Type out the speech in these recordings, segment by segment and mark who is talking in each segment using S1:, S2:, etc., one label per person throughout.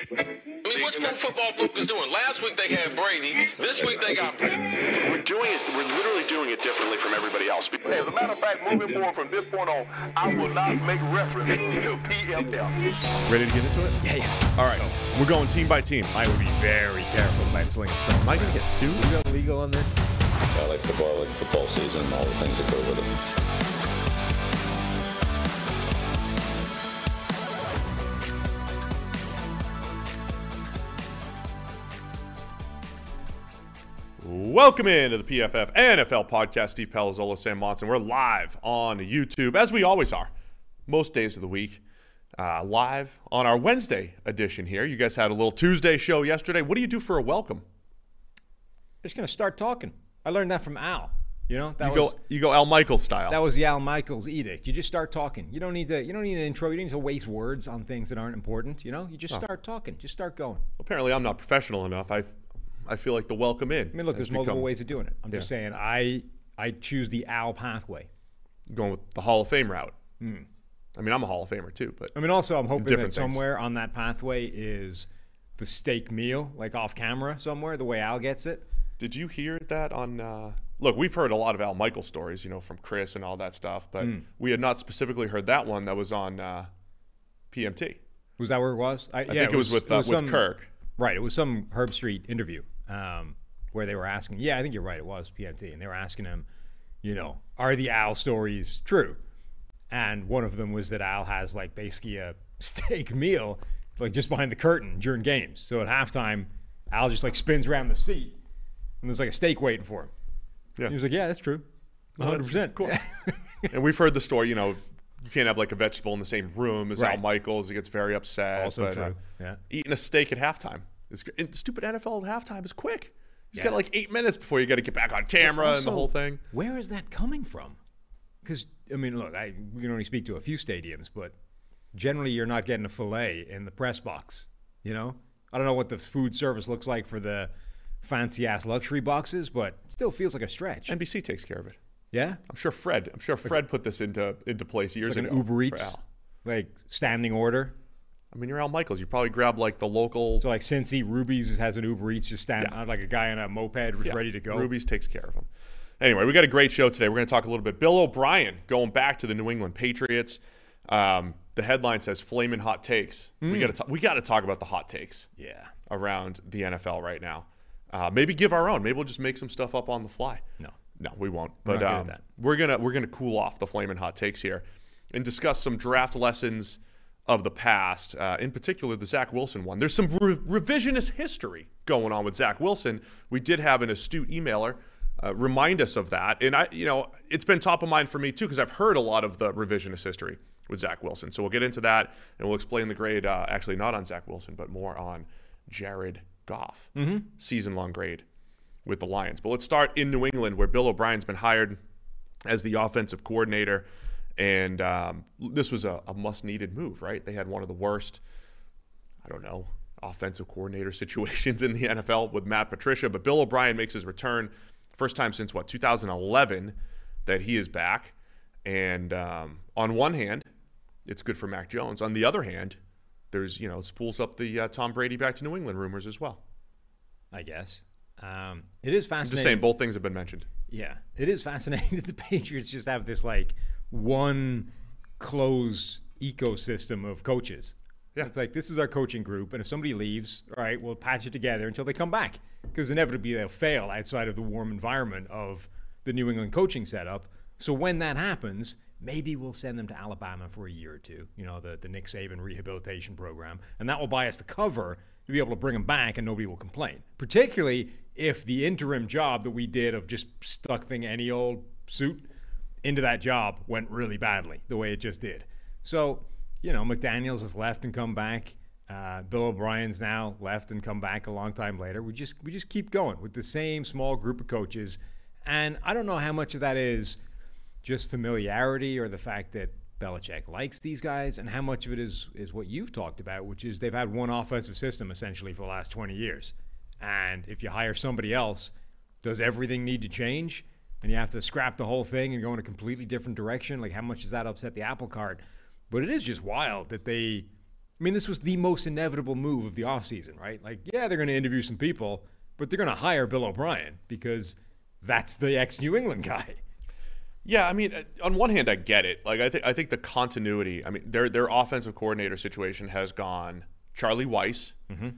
S1: I mean, what's Pro Football Focus doing? Last week they had Brady. This week they got Brady.
S2: We're literally doing it differently from everybody else.
S3: As a matter of fact, moving forward from this point on, I will not make reference to PFL.
S4: Ready to get into it?
S5: Yeah.
S4: All right. We're going team by team.
S5: I would be very careful about slinging stones.
S4: Am I going to get sued?
S5: We got legal on this?
S6: I like football season, and all the things that go with it.
S4: Welcome into the PFF NFL podcast. Steve Palazzolo, Sam Monson. We're live on YouTube, as we always are, most days of the week. Live on our Wednesday edition here. You guys had a little Tuesday show yesterday. What do you do for a welcome?
S5: I'm just going to start talking. I learned that from Al. You know,
S4: you go Al Michaels style.
S5: That was the Al Michaels edict. You just start talking. You don't need an intro. You don't need to waste words on things that aren't important. You know, you just start talking. Just start going.
S4: Apparently, I'm not professional enough. I feel like the welcome in.
S5: I mean, look, there's multiple ways of doing it. I'm just saying I choose the Al pathway.
S4: Going with the Hall of Fame route. I mean, I'm a Hall of Famer too, but
S5: I mean, also I'm hoping that
S4: things.
S5: somewhere on that pathway is the steak meal, like off camera somewhere, the way Al gets it.
S4: Did you hear that on? Look, we've heard a lot of Al Michaels stories, you know, from Chris and all that stuff, but we had not specifically heard that one that was on PMT.
S5: Was that where it was?
S4: I think it was with Kirk.
S5: Right, it was some Herb Street interview where they were asking. Yeah, I think you're right. It was PMT, and they were asking him, you know, are the Al stories true? And one of them was that Al has like basically a steak meal, like just behind the curtain during games. So at halftime, Al just like spins around the seat, and there's like a steak waiting for him. Yeah, he was like, "Yeah, that's true, 100%."
S4: Cool. And we've heard the story. You know, you can't have like a vegetable in the same room as Al Michaels. He gets very upset.
S5: Also true. Yeah,
S4: eating a steak at halftime. Stupid NFL at halftime is quick. He's got like 8 minutes before you got to get back on camera also, and the whole thing.
S5: Where is that coming from? Because, I mean, look, we can only speak to a few stadiums, but generally you're not getting a filet in the press box, you know? I don't know what the food service looks like for the fancy-ass luxury boxes, but it still feels like a stretch.
S4: NBC takes care of it.
S5: Yeah?
S4: I'm sure Fred put this into place years ago.
S5: Like an Uber Eats, like standing order.
S4: I mean, you're Al Michaels. You probably grab like the local.
S5: So like Cincy, Ruby's has an Uber Eats just standing like a guy on a moped ready to go.
S4: Ruby's takes care of him. Anyway, we got a great show today. We're going to talk a little bit. Bill O'Brien going back to the New England Patriots. The headline says "Flamin' Hot Takes." We got to talk about the hot takes.
S5: Yeah.
S4: Around the NFL right now. Maybe give our own. Maybe we'll just make some stuff up on the fly.
S5: No,
S4: we won't. But we're gonna cool off the Flamin' Hot Takes here and discuss some draft lessons of the past, in particular the Zach Wilson one. There's some revisionist history going on with Zach Wilson. We did have an astute emailer remind us of that, and it's been top of mind for me too because I've heard a lot of the revisionist history with Zach Wilson. So we'll get into that and we'll explain the grade. Actually, not on Zach Wilson, but more on Jared Goff, season-long grade with the Lions. But let's start in New England, where Bill O'Brien's been hired as the offensive coordinator. And this was a must-needed move, right? They had one of the worst, offensive coordinator situations in the NFL with Matt Patricia. But Bill O'Brien makes his return, first time since, 2011 that he is back. And on one hand, it's good for Mac Jones. On the other hand, there's, spools up the Tom Brady back to New England rumors as well.
S5: I guess. It is fascinating.
S4: I'm just saying both things have been mentioned.
S5: Yeah, it is fascinating that the Patriots just have this, one closed ecosystem of coaches. Yeah. It's like, this is our coaching group, and if somebody leaves, all right, we'll patch it together until they come back, because inevitably they'll fail outside of the warm environment of the New England coaching setup. So when that happens, maybe we'll send them to Alabama for a year or two, the Nick Saban rehabilitation program, and that will buy us the cover to be able to bring them back and nobody will complain, particularly if the interim job that we did of just stuffing any old suit into that job went really badly, the way it just did. So, McDaniels has left and come back. Bill O'Brien's now left and come back a long time later. We just keep going with the same small group of coaches. And I don't know how much of that is just familiarity or the fact that Belichick likes these guys, and how much of it is what you've talked about, which is they've had one offensive system essentially for the last 20 years. And if you hire somebody else, does everything need to change? And you have to scrap the whole thing and go in a completely different direction? Like, how much does that upset the apple cart? But it is just wild that they I mean, this was the most inevitable move of the offseason, right? Like, yeah, they're going to interview some people, but they're going to hire Bill O'Brien because that's the ex-New England guy.
S4: Yeah, I mean, on one hand, I get it. Like, I think the continuity. I mean, their offensive coordinator situation has gone. Charlie Weiss,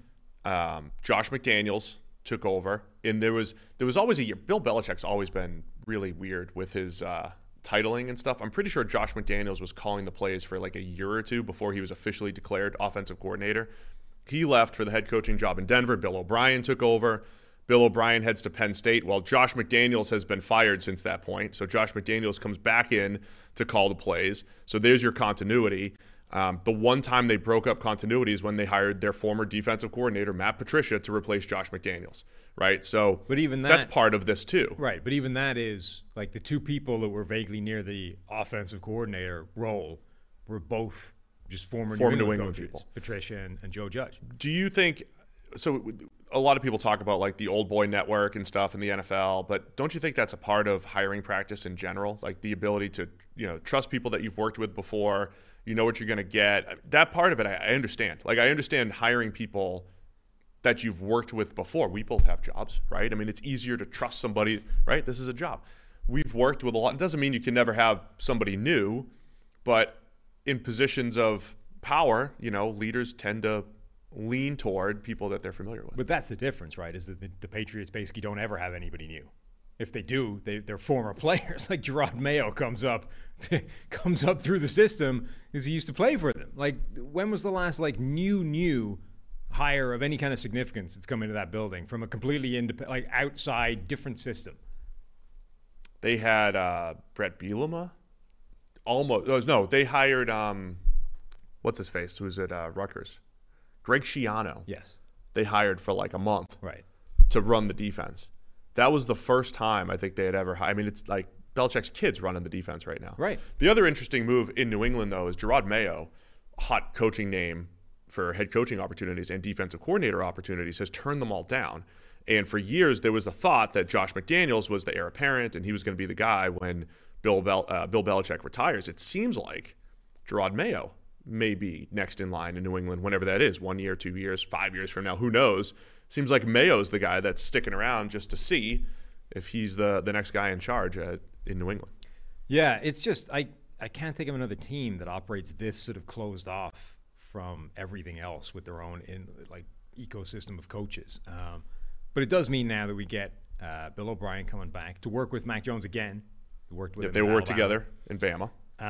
S4: Josh McDaniels took over, and there was always a year. Bill Belichick's always been really weird with his titling and stuff. I'm pretty sure Josh McDaniels was calling the plays for like a year or two before he was officially declared offensive coordinator. He left for the head coaching job in Denver. Bill O'Brien took over. Bill O'Brien heads to Penn State. Well, Josh McDaniels has been fired since that point. So Josh McDaniels comes back in to call the plays. So there's your continuity. The one time they broke up continuity is when they hired their former defensive coordinator, Matt Patricia, to replace Josh McDaniels, right? So
S5: but even
S4: that's part of this too.
S5: Right, but even that is, like, the two people that were vaguely near the offensive coordinator role were both just former New England coaches, people. Patricia and Joe Judge.
S4: Do you think – so a lot of people talk about, like, the old boy network and stuff in the NFL, but don't you think that's a part of hiring practice in general? Like, the ability to, trust people that you've worked with before – you know what you're going to get. That part of it, I understand. Like, I understand hiring people that you've worked with before. We both have jobs, right? I mean, it's easier to trust somebody, right? This is a job. We've worked with a lot. It doesn't mean you can never have somebody new, but in positions of power, leaders tend to lean toward people that they're familiar with.
S5: But that's the difference, right? Is that the Patriots basically don't ever have anybody new. If they do, they're former players. Like Gerard Mayo comes up through the system because he used to play for them. Like, when was the last new hire of any kind of significance that's come into that building from a completely independent, outside, different system?
S4: They had Brett Bielema. Almost. No, they hired what's his face? Who was at Rutgers? Greg Schiano.
S5: Yes.
S4: They hired for like a month.
S5: Right.
S4: To run the defense. That was the first time I think they had ever. I mean, it's like Belichick's kids running the defense right now.
S5: Right.
S4: The other interesting move in New England, though, is Gerard Mayo, hot coaching name for head coaching opportunities and defensive coordinator opportunities, has turned them all down. And for years, there was the thought that Josh McDaniels was the heir apparent and he was going to be the guy when Bill Belichick retires. It seems like Gerard Mayo may be next in line in New England, whenever that is, 1 year, 2 years, 5 years from now, who knows? Seems like Mayo's the guy that's sticking around just to see if he's the next guy in charge in New England.
S5: Yeah, it's just I can't think of another team that operates this sort of closed off from everything else with their own ecosystem of coaches. But it does mean now that we get Bill O'Brien coming back to work with Mac Jones again. Who worked with him
S4: they worked together in Bama,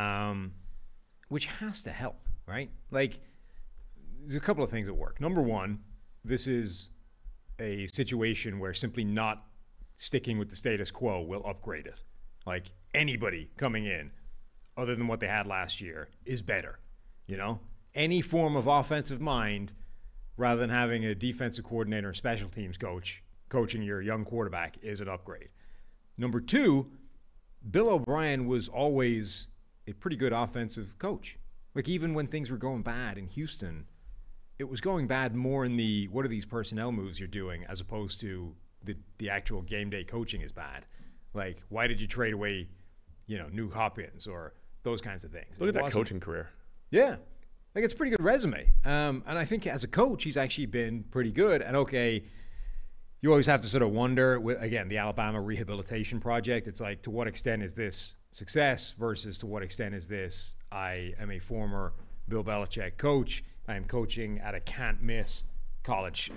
S5: which has to help, right? Like, there's a couple of things at work. Number one, this is a situation where simply not sticking with the status quo will upgrade it. Like, anybody coming in other than what they had last year is better. Any form of offensive mind rather than having a defensive coordinator or special teams coach coaching your young quarterback is an upgrade. Number two, Bill O'Brien was always a pretty good offensive coach. Like, even when things were going bad in Houston, it was going bad more in the what are these personnel moves you're doing as opposed to the actual game day coaching is bad. Like, why did you trade away, New Hopkins or those kinds of things?
S4: Look at that coaching career.
S5: Yeah. Like, it's a pretty good resume. And I think as a coach, he's actually been pretty good. And okay, you always have to sort of wonder, again, the Alabama Rehabilitation Project, it's like, to what extent is this success versus to what extent is this, I am a former Bill Belichick coach, I am coaching at a can't-miss college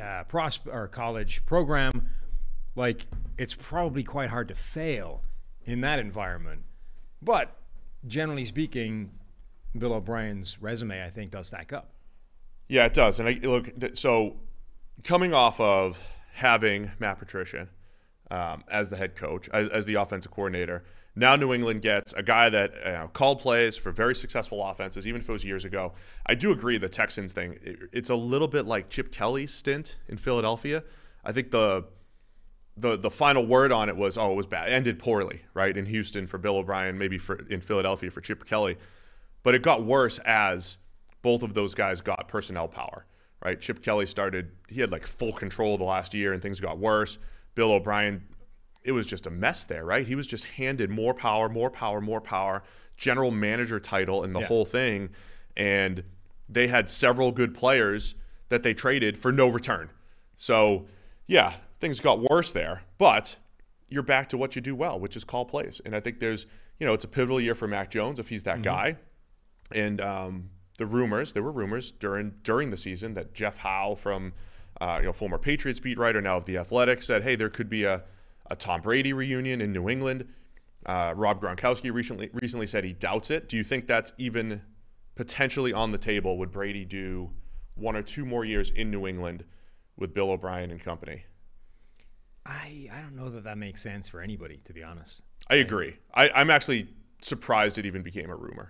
S5: program. Like, it's probably quite hard to fail in that environment. But generally speaking, Bill O'Brien's resume, I think, does stack up.
S4: Yeah, it does. And so coming off of having Matt Patricia as the head coach, as the offensive coordinator, now New England gets a guy that called plays for very successful offenses, even if it was years ago. I do agree the Texans thing, it's a little bit like Chip Kelly's stint in Philadelphia. I think the final word on it was, it was bad. It ended poorly, right, in Houston for Bill O'Brien, maybe in Philadelphia for Chip Kelly. But it got worse as both of those guys got personnel power, right? Chip Kelly he had like full control the last year and things got worse. Bill O'Brien, it was just a mess there, right? He was just handed more power, general manager title and the whole thing. And they had several good players that they traded for no return. So, yeah, things got worse there. But you're back to what you do well, which is call plays. And I think there's, it's a pivotal year for Mac Jones if he's that guy. And there were rumors during the season that Jeff Howe from, former Patriots beat writer, now of The Athletic, said, hey, there could be a Tom Brady reunion in New England. Rob Gronkowski recently said he doubts it. Do you think that's even potentially on the table? Would Brady do 1 or 2 more years in New England with Bill O'Brien and company?
S5: I don't know that makes sense for anybody, to be honest.
S4: I agree. I'm actually surprised it even became a rumor.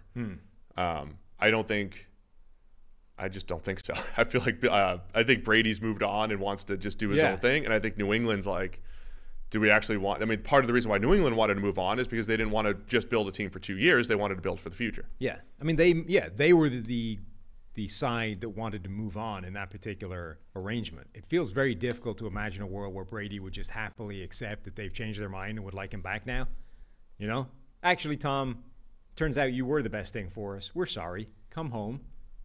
S4: I just don't think so. I feel like I think Brady's moved on and wants to just do his own thing, and I think New England's like, do we actually want? I mean, part of the reason why New England wanted to move on is because they didn't want to just build a team for 2 years. They wanted to build for the future.
S5: Yeah, I mean, they were the side that wanted to move on in that particular arrangement. It feels very difficult to imagine a world where Brady would just happily accept that they've changed their mind and would like him back now. Actually, Tom, turns out you were the best thing for us. We're sorry. Come home.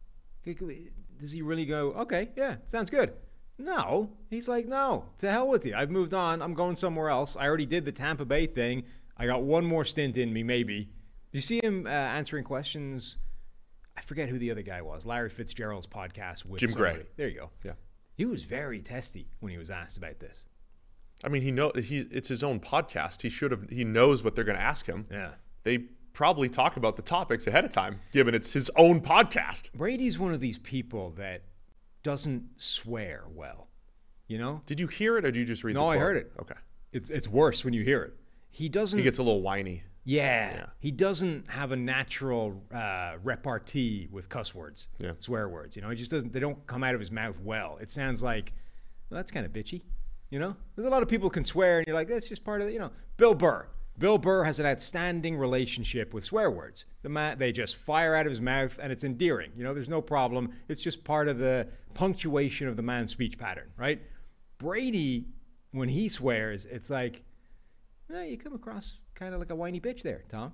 S5: Does he really go, okay, yeah, sounds good? No. He's like, no, to hell with you. I've moved on. I'm going somewhere else. I already did the Tampa Bay thing. I got one more stint in me, maybe. Do you see him answering questions? I forget who the other guy was. Larry Fitzgerald's podcast with
S4: Jim
S5: somebody.
S4: Gray.
S5: There you go.
S4: Yeah.
S5: He was very testy when he was asked about this.
S4: I mean, it's his own podcast. He knows what they're going to ask him.
S5: Yeah.
S4: They probably talk about the topics ahead of time, given it's his own podcast.
S5: Brady's one of these people that doesn't swear well,
S4: Did you hear it or did you just read the quote?
S5: No, I heard it.
S4: Okay.
S5: It's worse when you hear it. He doesn't.
S4: He gets a little whiny.
S5: Yeah. He doesn't have a natural repartee with cuss words, swear words. He just doesn't. They don't come out of his mouth well. It sounds like, well, that's kind of bitchy. There's a lot of people who can swear, and you're like, that's just part of it. Bill Burr. Bill Burr has an outstanding relationship with swear words. They just fire out of his mouth, and it's endearing. There's no problem. It's just part of the punctuation of the man's speech pattern, right? Brady, when he swears, it's like, you come across kind of like a whiny bitch there, Tom.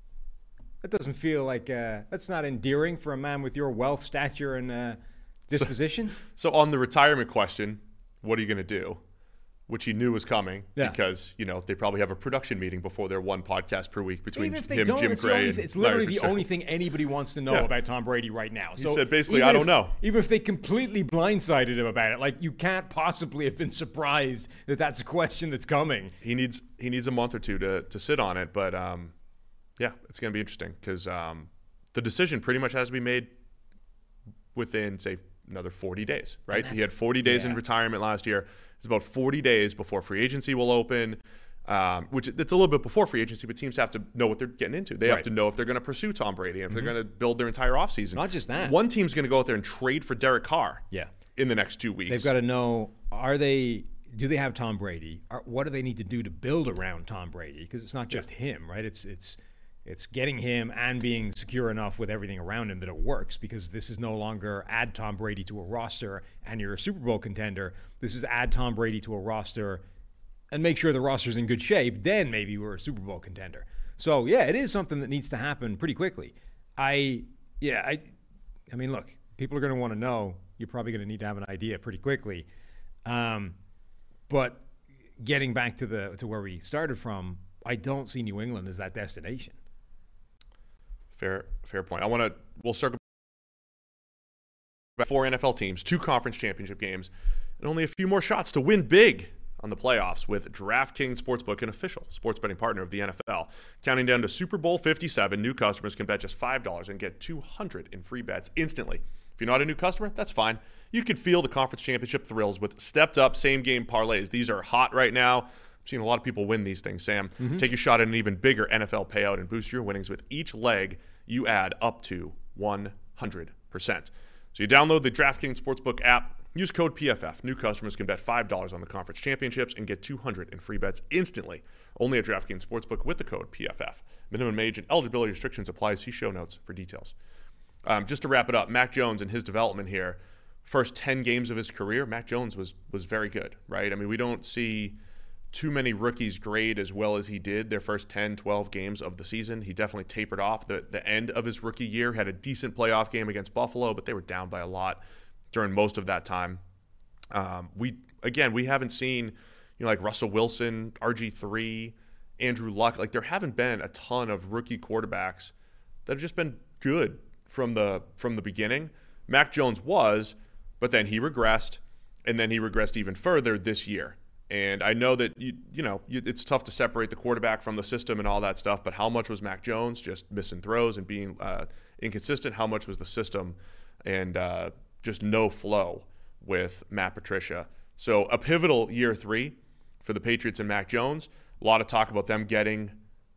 S5: That doesn't feel like, that's not endearing for a man with your wealth, stature, and disposition.
S4: So on the retirement question, what are you going to do? Which he knew was coming because, they probably have a production meeting before their one podcast per week between him, Jim Gray, and
S5: it's literally the only thing anybody wants to know about Tom Brady right now.
S4: He said basically, I don't know.
S5: Even if they completely blindsided him about it, you can't possibly have been surprised that that's a question that's coming.
S4: He needs a month or two to sit on it, but it's going to be interesting because the decision pretty much has to be made within, say, another 40 days, right? He had 40 days in retirement last year. It's about 40 days before free agency will open, which it's a little bit before free agency, but teams have to know what they're getting into. They have to know if they're going to pursue Tom Brady and if they're going to build their entire offseason.
S5: Not just that.
S4: One team's going to go out there and trade for Derek Carr in the next 2 weeks.
S5: They've got to know, do they have Tom Brady? What do they need to do to build around Tom Brady? Because it's not just him, right? It's getting him and being secure enough with everything around him that it works, because this is no longer add Tom Brady to a roster and you're a Super Bowl contender. This is add Tom Brady to a roster and make sure the roster's in good shape. Then maybe we're a Super Bowl contender. So, it is something that needs to happen pretty quickly. I mean, look, people are going to want to know. You're probably going to need to have an idea pretty quickly. But getting back to where we started from, I don't see New England as that destination.
S4: Fair point. We'll circle back. 4 NFL teams, 2 conference championship games, and only a few more shots to win big on the playoffs with DraftKings Sportsbook, an official sports betting partner of the NFL. Counting down to Super Bowl 57, new customers can bet just $5 and get $200 in free bets instantly. If you're not a new customer, that's fine. You can feel the conference championship thrills with stepped-up same-game parlays. These are hot right now. I've seen a lot of people win these things, Sam. Take a shot at an even bigger NFL payout and boost your winnings with each leg you add up to 100%. So you download the DraftKings Sportsbook app, use code PFF. New customers can bet $5 on the conference championships and get $200 in free bets instantly. Only at DraftKings Sportsbook with the code PFF. Minimum age and eligibility restrictions apply. See show notes for details. Just to wrap it up, Mac Jones and his development here. First 10 games of his career, Mac Jones was very good, right? I mean, we don't see too many rookies grade as well as he did their first 10, 12 games of the season. He definitely tapered off the end of his rookie year, had a decent playoff game against Buffalo, but they were down by a lot during most of that time. We haven't seen, like Russell Wilson, RG3, Andrew Luck. Like, there haven't been a ton of rookie quarterbacks that have just been good from the beginning. Mac Jones was, but then he regressed, and then he regressed even further this year. And I know that it's tough to separate the quarterback from the system and all that stuff, but how much was Mac Jones just missing throws and being inconsistent? How much was the system and just no flow with Matt Patricia? So a pivotal year 3 for the Patriots and Mac Jones. A lot of talk about them getting,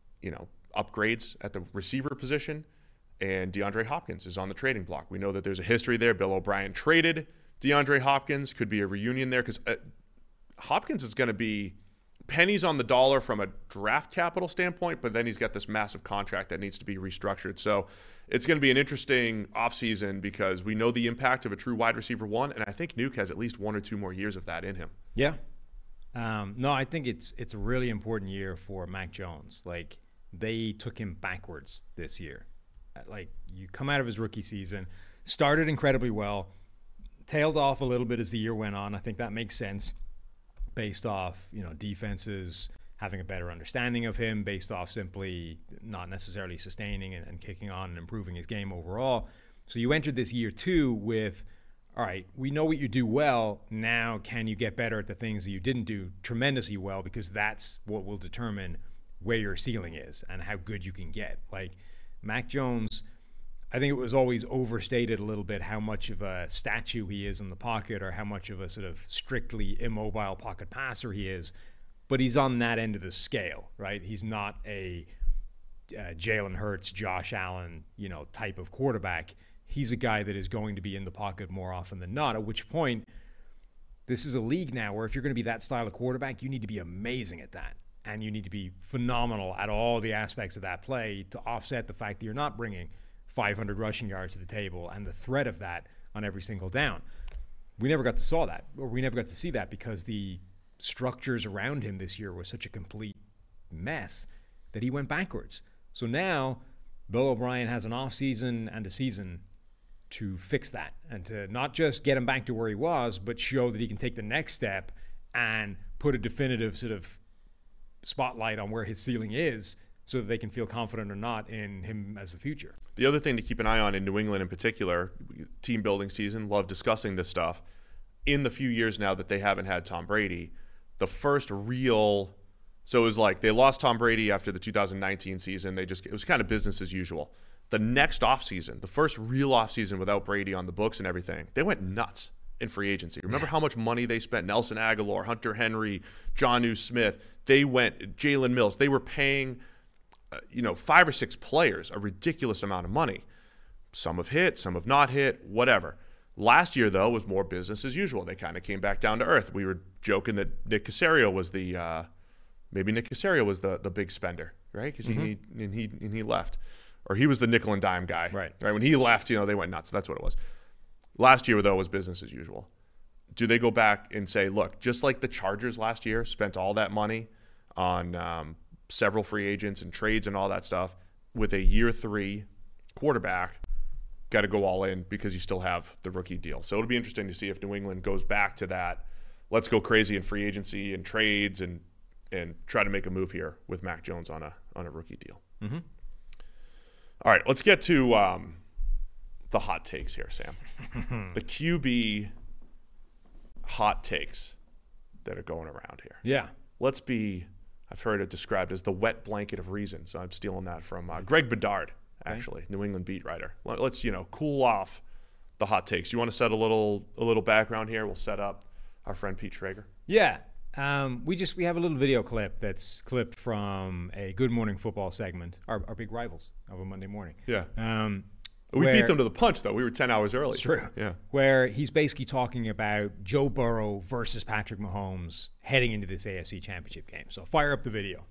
S4: upgrades at the receiver position, and DeAndre Hopkins is on the trading block. We know that there's a history there. Bill O'Brien traded DeAndre Hopkins. Could be a reunion there because Hopkins is going to be pennies on the dollar from a draft capital standpoint, but then he's got this massive contract that needs to be restructured. So it's going to be an interesting offseason because we know the impact of a true wide receiver 1, and I think Nuke has at least 1 or 2 more years of that in him.
S5: Yeah. No, I think it's a really important year for Mac Jones. Like, they took him backwards this year. Like, you come out of his rookie season, started incredibly well, tailed off a little bit as the year went on. I think that makes sense based off, defenses having a better understanding of him, based off simply not necessarily sustaining and kicking on and improving his game overall. So you entered this year 2 with, all right, we know what you do well. Now, can you get better at the things that you didn't do tremendously well? Because that's what will determine where your ceiling is and how good you can get. Like, Mac Jones, I think it was always overstated a little bit how much of a statue he is in the pocket or how much of a sort of strictly immobile pocket passer he is. But he's on that end of the scale, right? He's not a Jalen Hurts, Josh Allen, type of quarterback. He's a guy that is going to be in the pocket more often than not, at which point this is a league now where if you're going to be that style of quarterback, you need to be amazing at that. And you need to be phenomenal at all the aspects of that play to offset the fact that you're not bringing 500 rushing yards to the table and the threat of that on every single down. We never got to see that because the structures around him this year were such a complete mess that he went backwards. So now Bill O'Brien has an offseason and a season to fix that and to not just get him back to where he was, but show that he can take the next step and put a definitive sort of spotlight on where his ceiling is so that they can feel confident or not in him as the future.
S4: The other thing to keep an eye on in New England in particular, team building season, love discussing this stuff. In the few years now that they haven't had Tom Brady, the first real, so it was like they lost Tom Brady after the 2019 season. It was kind of business as usual. The next offseason, the first real offseason without Brady on the books and everything, they went nuts in free agency. Remember how much money they spent? Nelson Aguilar, Hunter Henry, Jonnu Smith. They went, Jalen Mills. They were paying 5 or 6 players a ridiculous amount of money. Some have hit, some have not hit, whatever. Last year, though, was more business as usual. They kind of came back down to earth. We were joking that Nick Caserio was the big spender, right? Because he left, or he was the nickel and dime guy,
S5: right?
S4: When he left, they went nuts. That's what it was. Last year, though, was business as usual. Do they go back and say, look, just like the Chargers last year spent all that money on several free agents and trades and all that stuff, with a year 3 quarterback, got to go all in because you still have the rookie deal. So it'll be interesting to see if New England goes back to that. Let's go crazy in free agency and trades and try to make a move here with Mac Jones on a rookie deal. Mm-hmm. All right, let's get to the hot takes here, Sam. The QB hot takes that are going around here.
S5: Yeah.
S4: I've heard it described as the wet blanket of reason. So I'm stealing that from Greg Bedard, actually, New England beat writer. Let's cool off the hot takes. You want to set a little background here? We'll set up our friend Pete Schrager.
S5: Yeah. We have a little video clip that's clipped from a Good Morning Football segment, our big rivals of a Monday morning.
S4: Yeah. We beat them to the punch, though. We were 10 hours early.
S5: It's true.
S4: Yeah.
S5: Where he's basically talking about Joe Burrow versus Patrick Mahomes heading into this AFC Championship game. So fire up the video.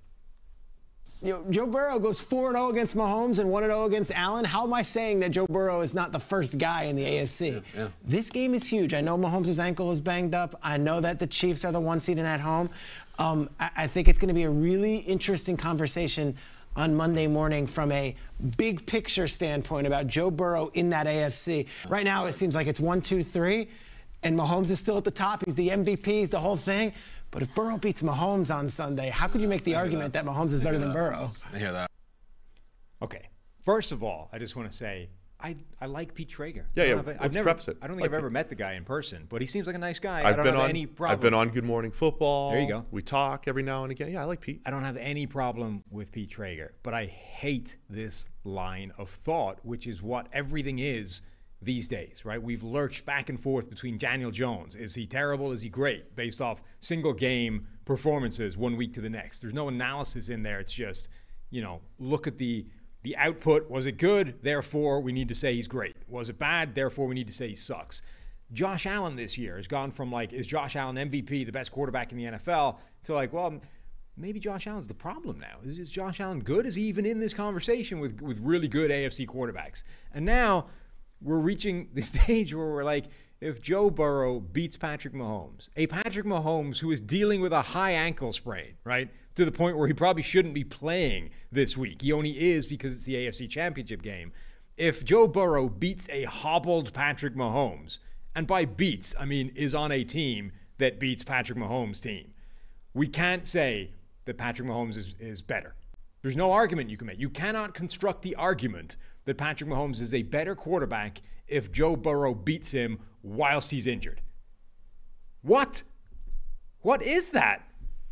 S7: Joe Burrow goes 4-0 against Mahomes and 1-0 against Allen. How am I saying that Joe Burrow is not the first guy in the AFC? Yeah. This game is huge. I know Mahomes' ankle is banged up. I know that the Chiefs are the 1 seed and at home. I think it's going to be a really interesting conversation on Monday morning from a big picture standpoint about Joe Burrow in that AFC. Right now, it seems like it's 1, 2, 3, and Mahomes is still at the top. He's the MVP, he's the whole thing. But if Burrow beats Mahomes on Sunday, how could you make the argument that Mahomes is better than Burrow?
S8: I hear that.
S5: Okay. First of all, I just want to say, I like Pete Traeger.
S4: Let's preface it.
S5: I don't think I've ever met the guy in person, but he seems like a nice guy.
S4: I've
S5: I don't have any problem.
S4: I've been on Good Morning Football.
S5: There you go.
S4: We talk every now and again. Yeah, I like Pete.
S5: I don't have any problem with Pete Traeger, but I hate this line of thought, which is what everything is these days, right? We've lurched back and forth between Daniel Jones. Is he terrible? Is he great? Based off single game performances one week to the next. There's no analysis in there. It's just, look at the output. Was it good? Therefore, we need to say he's great. Was it bad? Therefore, we need to say he sucks. Josh Allen this year has gone from is Josh Allen MVP, the best quarterback in the NFL, to maybe Josh Allen's the problem now. Is Josh Allen good? Is he even in this conversation with really good AFC quarterbacks? And now we're reaching the stage where we're if Joe Burrow beats Patrick Mahomes, a Patrick Mahomes who is dealing with a high ankle sprain, right, to the point where he probably shouldn't be playing this week. He only is because it's the AFC Championship game. If Joe Burrow beats a hobbled Patrick Mahomes, and by beats, I mean is on a team that beats Patrick Mahomes' team, we can't say that Patrick Mahomes is better. There's no argument you can make. You cannot construct the argument that Patrick Mahomes is a better quarterback if Joe Burrow beats him whilst he's injured. What? What is that?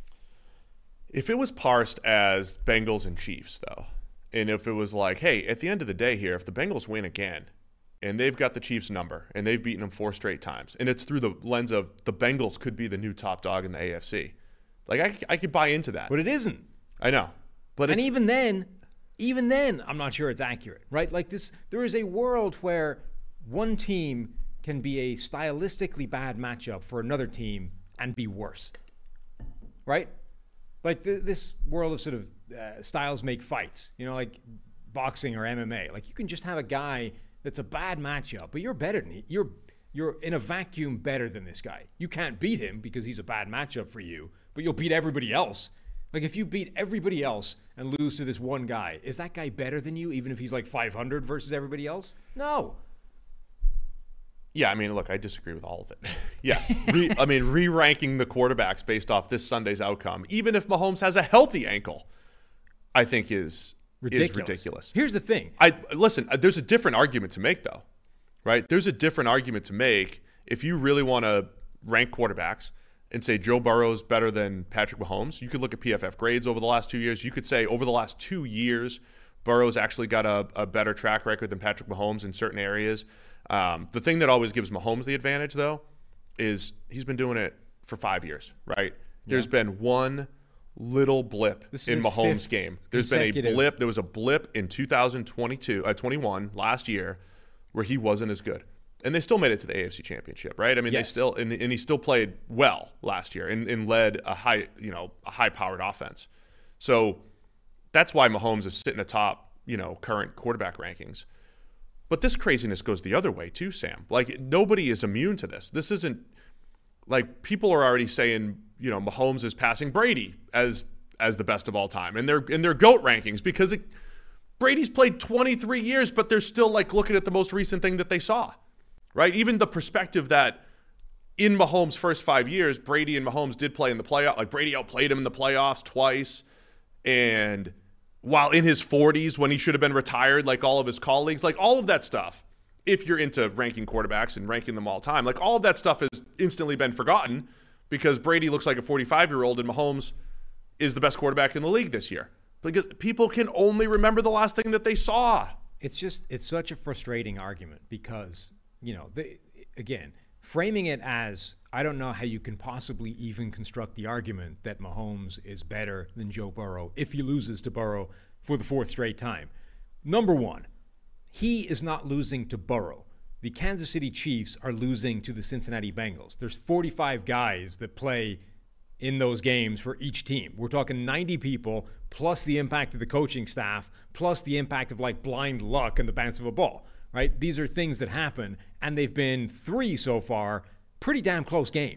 S4: If it was parsed as Bengals and Chiefs, though, and if it was hey, at the end of the day here, if the Bengals win again, and they've got the Chiefs' number, and they've beaten them 4 straight times, and it's through the lens of the Bengals could be the new top dog in the AFC, I could buy into that.
S5: But it isn't.
S4: I know. But
S5: even then, I'm not sure it's accurate, right? There is a world where one team can be a stylistically bad matchup for another team and be worse, right? This world of sort of styles make fights, like boxing or MMA. You can just have a guy that's a bad matchup, but you're better than you're in a vacuum better than this guy. You can't beat him because he's a bad matchup for you, but you'll beat everybody else. If you beat everybody else and lose to this one guy, is that guy better than you, even if he's 500 versus everybody else? No.
S4: Yeah, I disagree with all of it. Yes. Re-ranking the quarterbacks based off this Sunday's outcome, even if Mahomes has a healthy ankle, I think is ridiculous.
S5: Here's the thing.
S4: Listen, there's a different argument to make, though, right? There's a different argument to make if you really want to rank quarterbacks and say Joe Burrow's better than Patrick Mahomes. You could look at PFF grades over the last 2 years. You could say over the last 2 years, Burrow's actually got a better track record than Patrick Mahomes in certain areas. The thing that always gives Mahomes the advantage, though, is he's been doing it for 5 years, right? There's been one little blip in Mahomes' game. There's been a blip. There was a blip in 21 last year where he wasn't as good. And they still made it to the AFC Championship, right? Yes. They still and he still played well last year and led a high-powered offense. So that's why Mahomes is sitting atop, current quarterback rankings. But this craziness goes the other way too, Sam. Nobody is immune to this. This isn't people are already saying, Mahomes is passing Brady as the best of all time in their GOAT rankings because Brady's played 23 years, but they're still looking at the most recent thing that they saw. Right? Even the perspective that in Mahomes' first 5 years, Brady and Mahomes did play in the playoff. Brady outplayed him in the playoffs twice. And while in his 40s, when he should have been retired, all of his colleagues, all of that stuff, if you're into ranking quarterbacks and ranking them all time, all of that stuff has instantly been forgotten because Brady looks like a 45-year-old and Mahomes is the best quarterback in the league this year. Because people can only remember the last thing that they saw.
S5: It's such a frustrating argument because again, framing it as, I don't know how you can possibly even construct the argument that Mahomes is better than Joe Burrow if he loses to Burrow for the 4th straight time. Number one, he is not losing to Burrow. The Kansas City Chiefs are losing to the Cincinnati Bengals. There's 45 guys that play in those games for each team. We're talking 90 people plus the impact of the coaching staff plus the impact of blind luck and the bounce of a ball. Right? These are things that happen, and they've been 3 so far, pretty damn close games.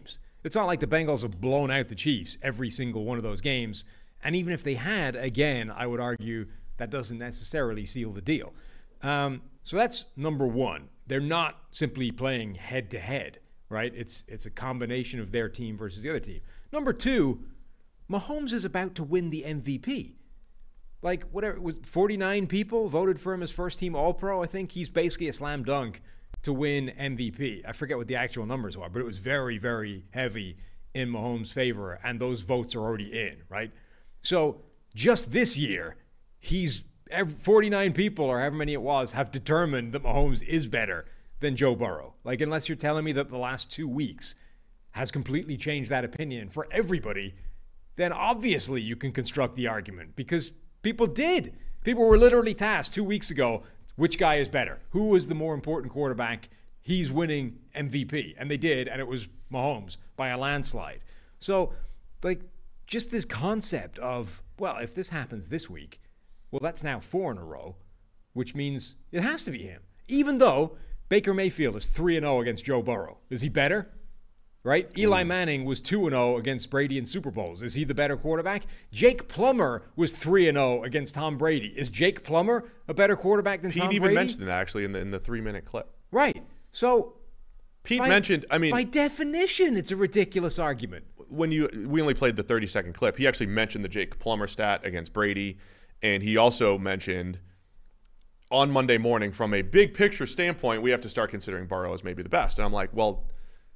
S5: It's not like the Bengals have blown out the Chiefs every single one of those games. And even if they had, again, I would argue that doesn't necessarily seal the deal. So that's number one. They're not simply playing head-to-head, right? It's a combination of their team versus the other team. Number two, Mahomes is about to win the MVP. Like, whatever, it was 49 people voted for him as first-team All-Pro. I think he's basically a slam dunk to win MVP. I forget what the actual numbers are, but it was very, very heavy in Mahomes' favor, and those votes are already in, right? So just this year, 49 people, or however many it was, have determined that Mahomes is better than Joe Burrow. Like, unless you're telling me that the last 2 weeks has completely changed that opinion for everybody, then obviously you can construct the argument, because people did. People were literally tasked 2 weeks ago, which guy is better? Who is the more important quarterback? He's winning MVP. And they did, and it was Mahomes by a landslide. So, like, just this concept of, well, if this happens this week, well, that's now 4 in a row, which means it has to be him. Even though Baker Mayfield is 3-0 against Joe Burrow. Is he better? Right? Eli Manning was 2-0 against Brady in Super Bowls. Is he the better quarterback? Jake Plummer was 3-0 against Tom Brady. Is Jake Plummer a better quarterback than Tom Brady?
S4: Pete even mentioned that, actually, in the 3-minute clip.
S5: Right. So
S4: Pete mentioned, I mean,
S5: by definition, it's a ridiculous argument.
S4: We only played the 30-second clip. He actually mentioned the Jake Plummer stat against Brady, and he also mentioned on Monday morning, from a big picture standpoint, we have to start considering Burrow as maybe the best. And I'm like, well,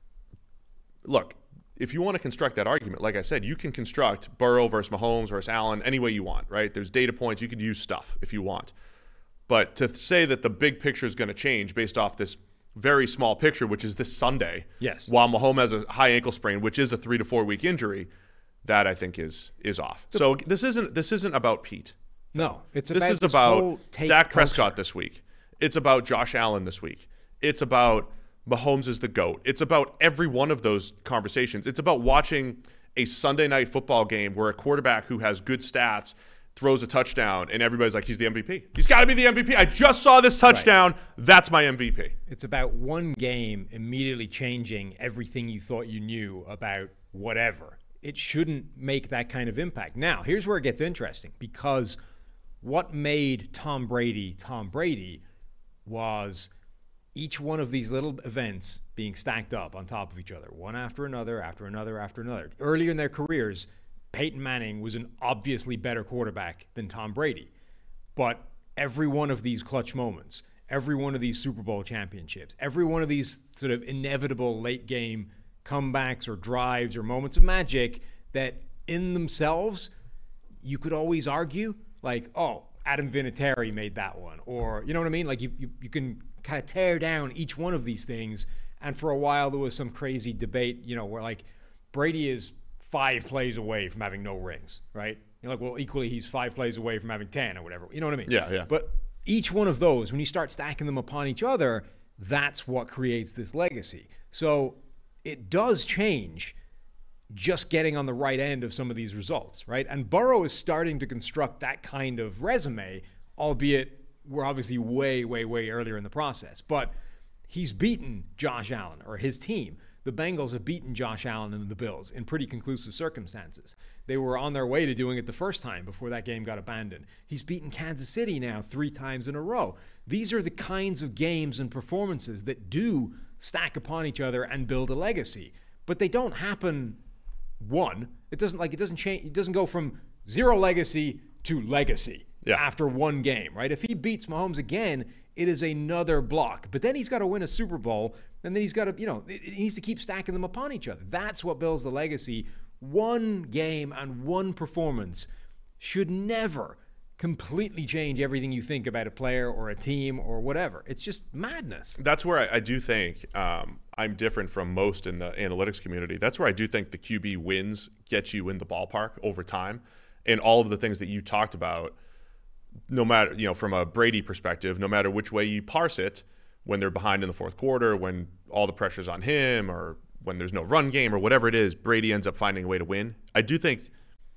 S4: look, if you want to construct that argument, like I said, you can construct Burrow versus Mahomes versus Allen any way you want, right? There's data points. You could use stuff if you want. But to say that the big picture is going to change based off this very small picture, which is this Sunday,
S5: yes,
S4: while Mahomes has a high ankle sprain, which is a 3 to 4 week injury, that I think is off. So this isn't about Pete.
S5: No,
S4: this is about Dak Prescott this week. It's about Josh Allen this week. It's about Mahomes is the GOAT. It's about every one of those conversations. It's about watching a Sunday night football game where a quarterback who has good stats throws a touchdown and everybody's like, he's the MVP. He's got to be the MVP. I just saw this touchdown. Right. That's my MVP.
S5: It's about one game immediately changing everything you thought you knew about whatever. It shouldn't make that kind of impact. Now, here's where it gets interesting, because what made Tom Brady was each one of these little events being stacked up on top of each other, one after another, after another, after another. Earlier in their careers, Peyton Manning was an obviously better quarterback than Tom Brady. But every one of these clutch moments, every one of these Super Bowl championships, every one of these sort of inevitable late game comebacks or drives or moments of magic that in themselves, you could always argue, like, oh, Adam Vinatieri made that one. Or, you know what I mean? Like, you can kind of tear down each one of these things. And for a while, there was some crazy debate, you know, where, like, Brady is 5 plays away from having no rings, right? You're like, well, equally, he's 5 plays away from having 10 or whatever. You know what I mean?
S4: Yeah.
S5: But each one of those, when you start stacking them upon each other, that's what creates this legacy. So it does change just getting on the right end of some of these results, right? And Burrow is starting to construct that kind of resume, albeit we're obviously way, way, way earlier in the process. But he's beaten Josh Allen, or his team. The Bengals have beaten Josh Allen and the Bills in pretty conclusive circumstances. They were on their way to doing it the first time before that game got abandoned. He's beaten Kansas City now 3 times in a row. These are the kinds of games and performances that do stack upon each other and build a legacy. But they don't happen it doesn't change. It doesn't go from 0 legacy to legacy after one game, right? If he beats Mahomes again, it is another block. But then he's got to win a Super Bowl, and then he's got to, he needs to keep stacking them upon each other. That's what builds the legacy. One game and one performance should never completely change everything you think about a player or a team or whatever. It's just madness.
S4: That's where I do think I'm different from most in the analytics community. That's where I do think the QB wins get you in the ballpark over time. And all of the things that you talked about, no matter, from a Brady perspective, no matter which way you parse it, when they're behind in the fourth quarter, when all the pressure's on him, or when there's no run game or whatever it is, Brady ends up finding a way to win. I do think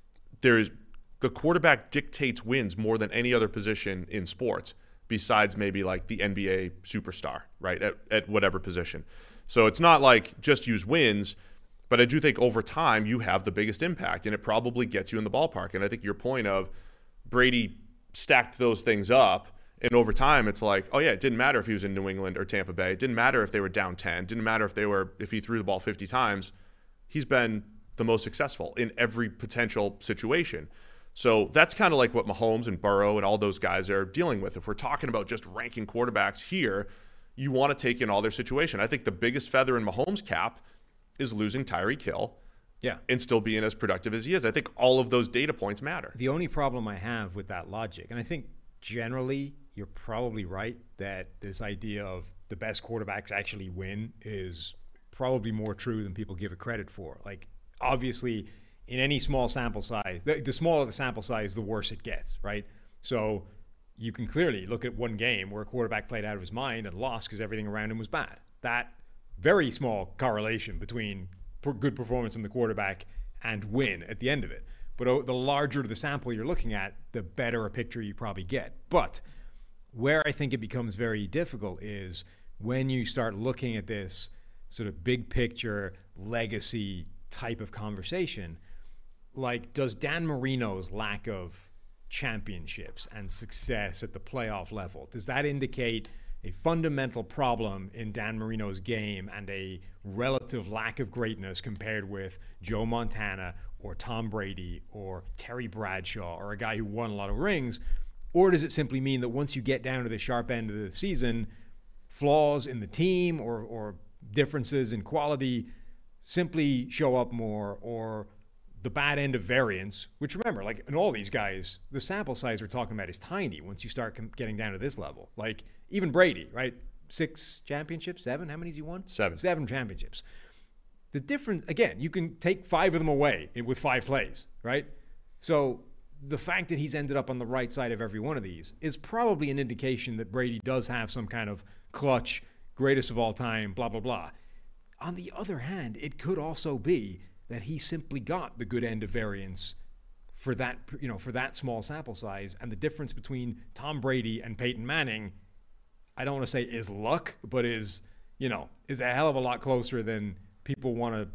S4: the quarterback dictates wins more than any other position in sports, besides maybe like the NBA superstar, right, at whatever position. So it's not like just use wins, But I do think over time you have the biggest impact, and it probably gets you in the ballpark. And I think your point of Brady stacked those things up, and over time it's like, oh yeah, it didn't matter if he was in New England or Tampa Bay. It didn't matter if they were down 10. It didn't matter if he threw the ball 50 times. He's been the most successful in every potential situation. So that's kind of like what Mahomes and Burrow and all those guys are dealing with. If we're talking about just ranking quarterbacks here, you want to take in all their situation. I think the biggest feather in Mahomes' cap is losing Tyreek Hill, and still being as productive as he is. I think all of those data points matter.
S5: The only problem I have with that logic, and I think generally you're probably right that this idea of the best quarterbacks actually win is probably more true than people give it credit for. Like, obviously, in any small sample size, the smaller the sample size, the worse it gets, right? So you can clearly look at one game where a quarterback played out of his mind and lost because everything around him was bad. That very small correlation between good performance from the quarterback and win at the end of it. But the larger the sample you're looking at, the better a picture you probably get. But where I think it becomes very difficult is when you start looking at this sort of big picture legacy type of conversation. Like, does Dan Marino's lack of championships and success at the playoff level, does that indicate a fundamental problem in Dan Marino's game and a relative lack of greatness compared with Joe Montana or Tom Brady or Terry Bradshaw or a guy who won a lot of rings? Or does it simply mean that once you get down to the sharp end of the season, flaws in the team or differences in quality simply show up more, or the bad end of variance, which, remember, like in all these guys, the sample size we're talking about is tiny once you start getting down to this level. Like even Brady, right? 6 championships, 7? How many has he won?
S4: 7.
S5: 7 championships. The difference, again, you can take 5 of them away with 5 plays, right? So the fact that he's ended up on the right side of every one of these is probably an indication that Brady does have some kind of clutch, greatest of all time, blah, blah, blah. On the other hand, it could also be that he simply got the good end of variance for that, for that small sample size. And the difference between Tom Brady and Peyton Manning, I don't want to say is luck, but is a hell of a lot closer than people want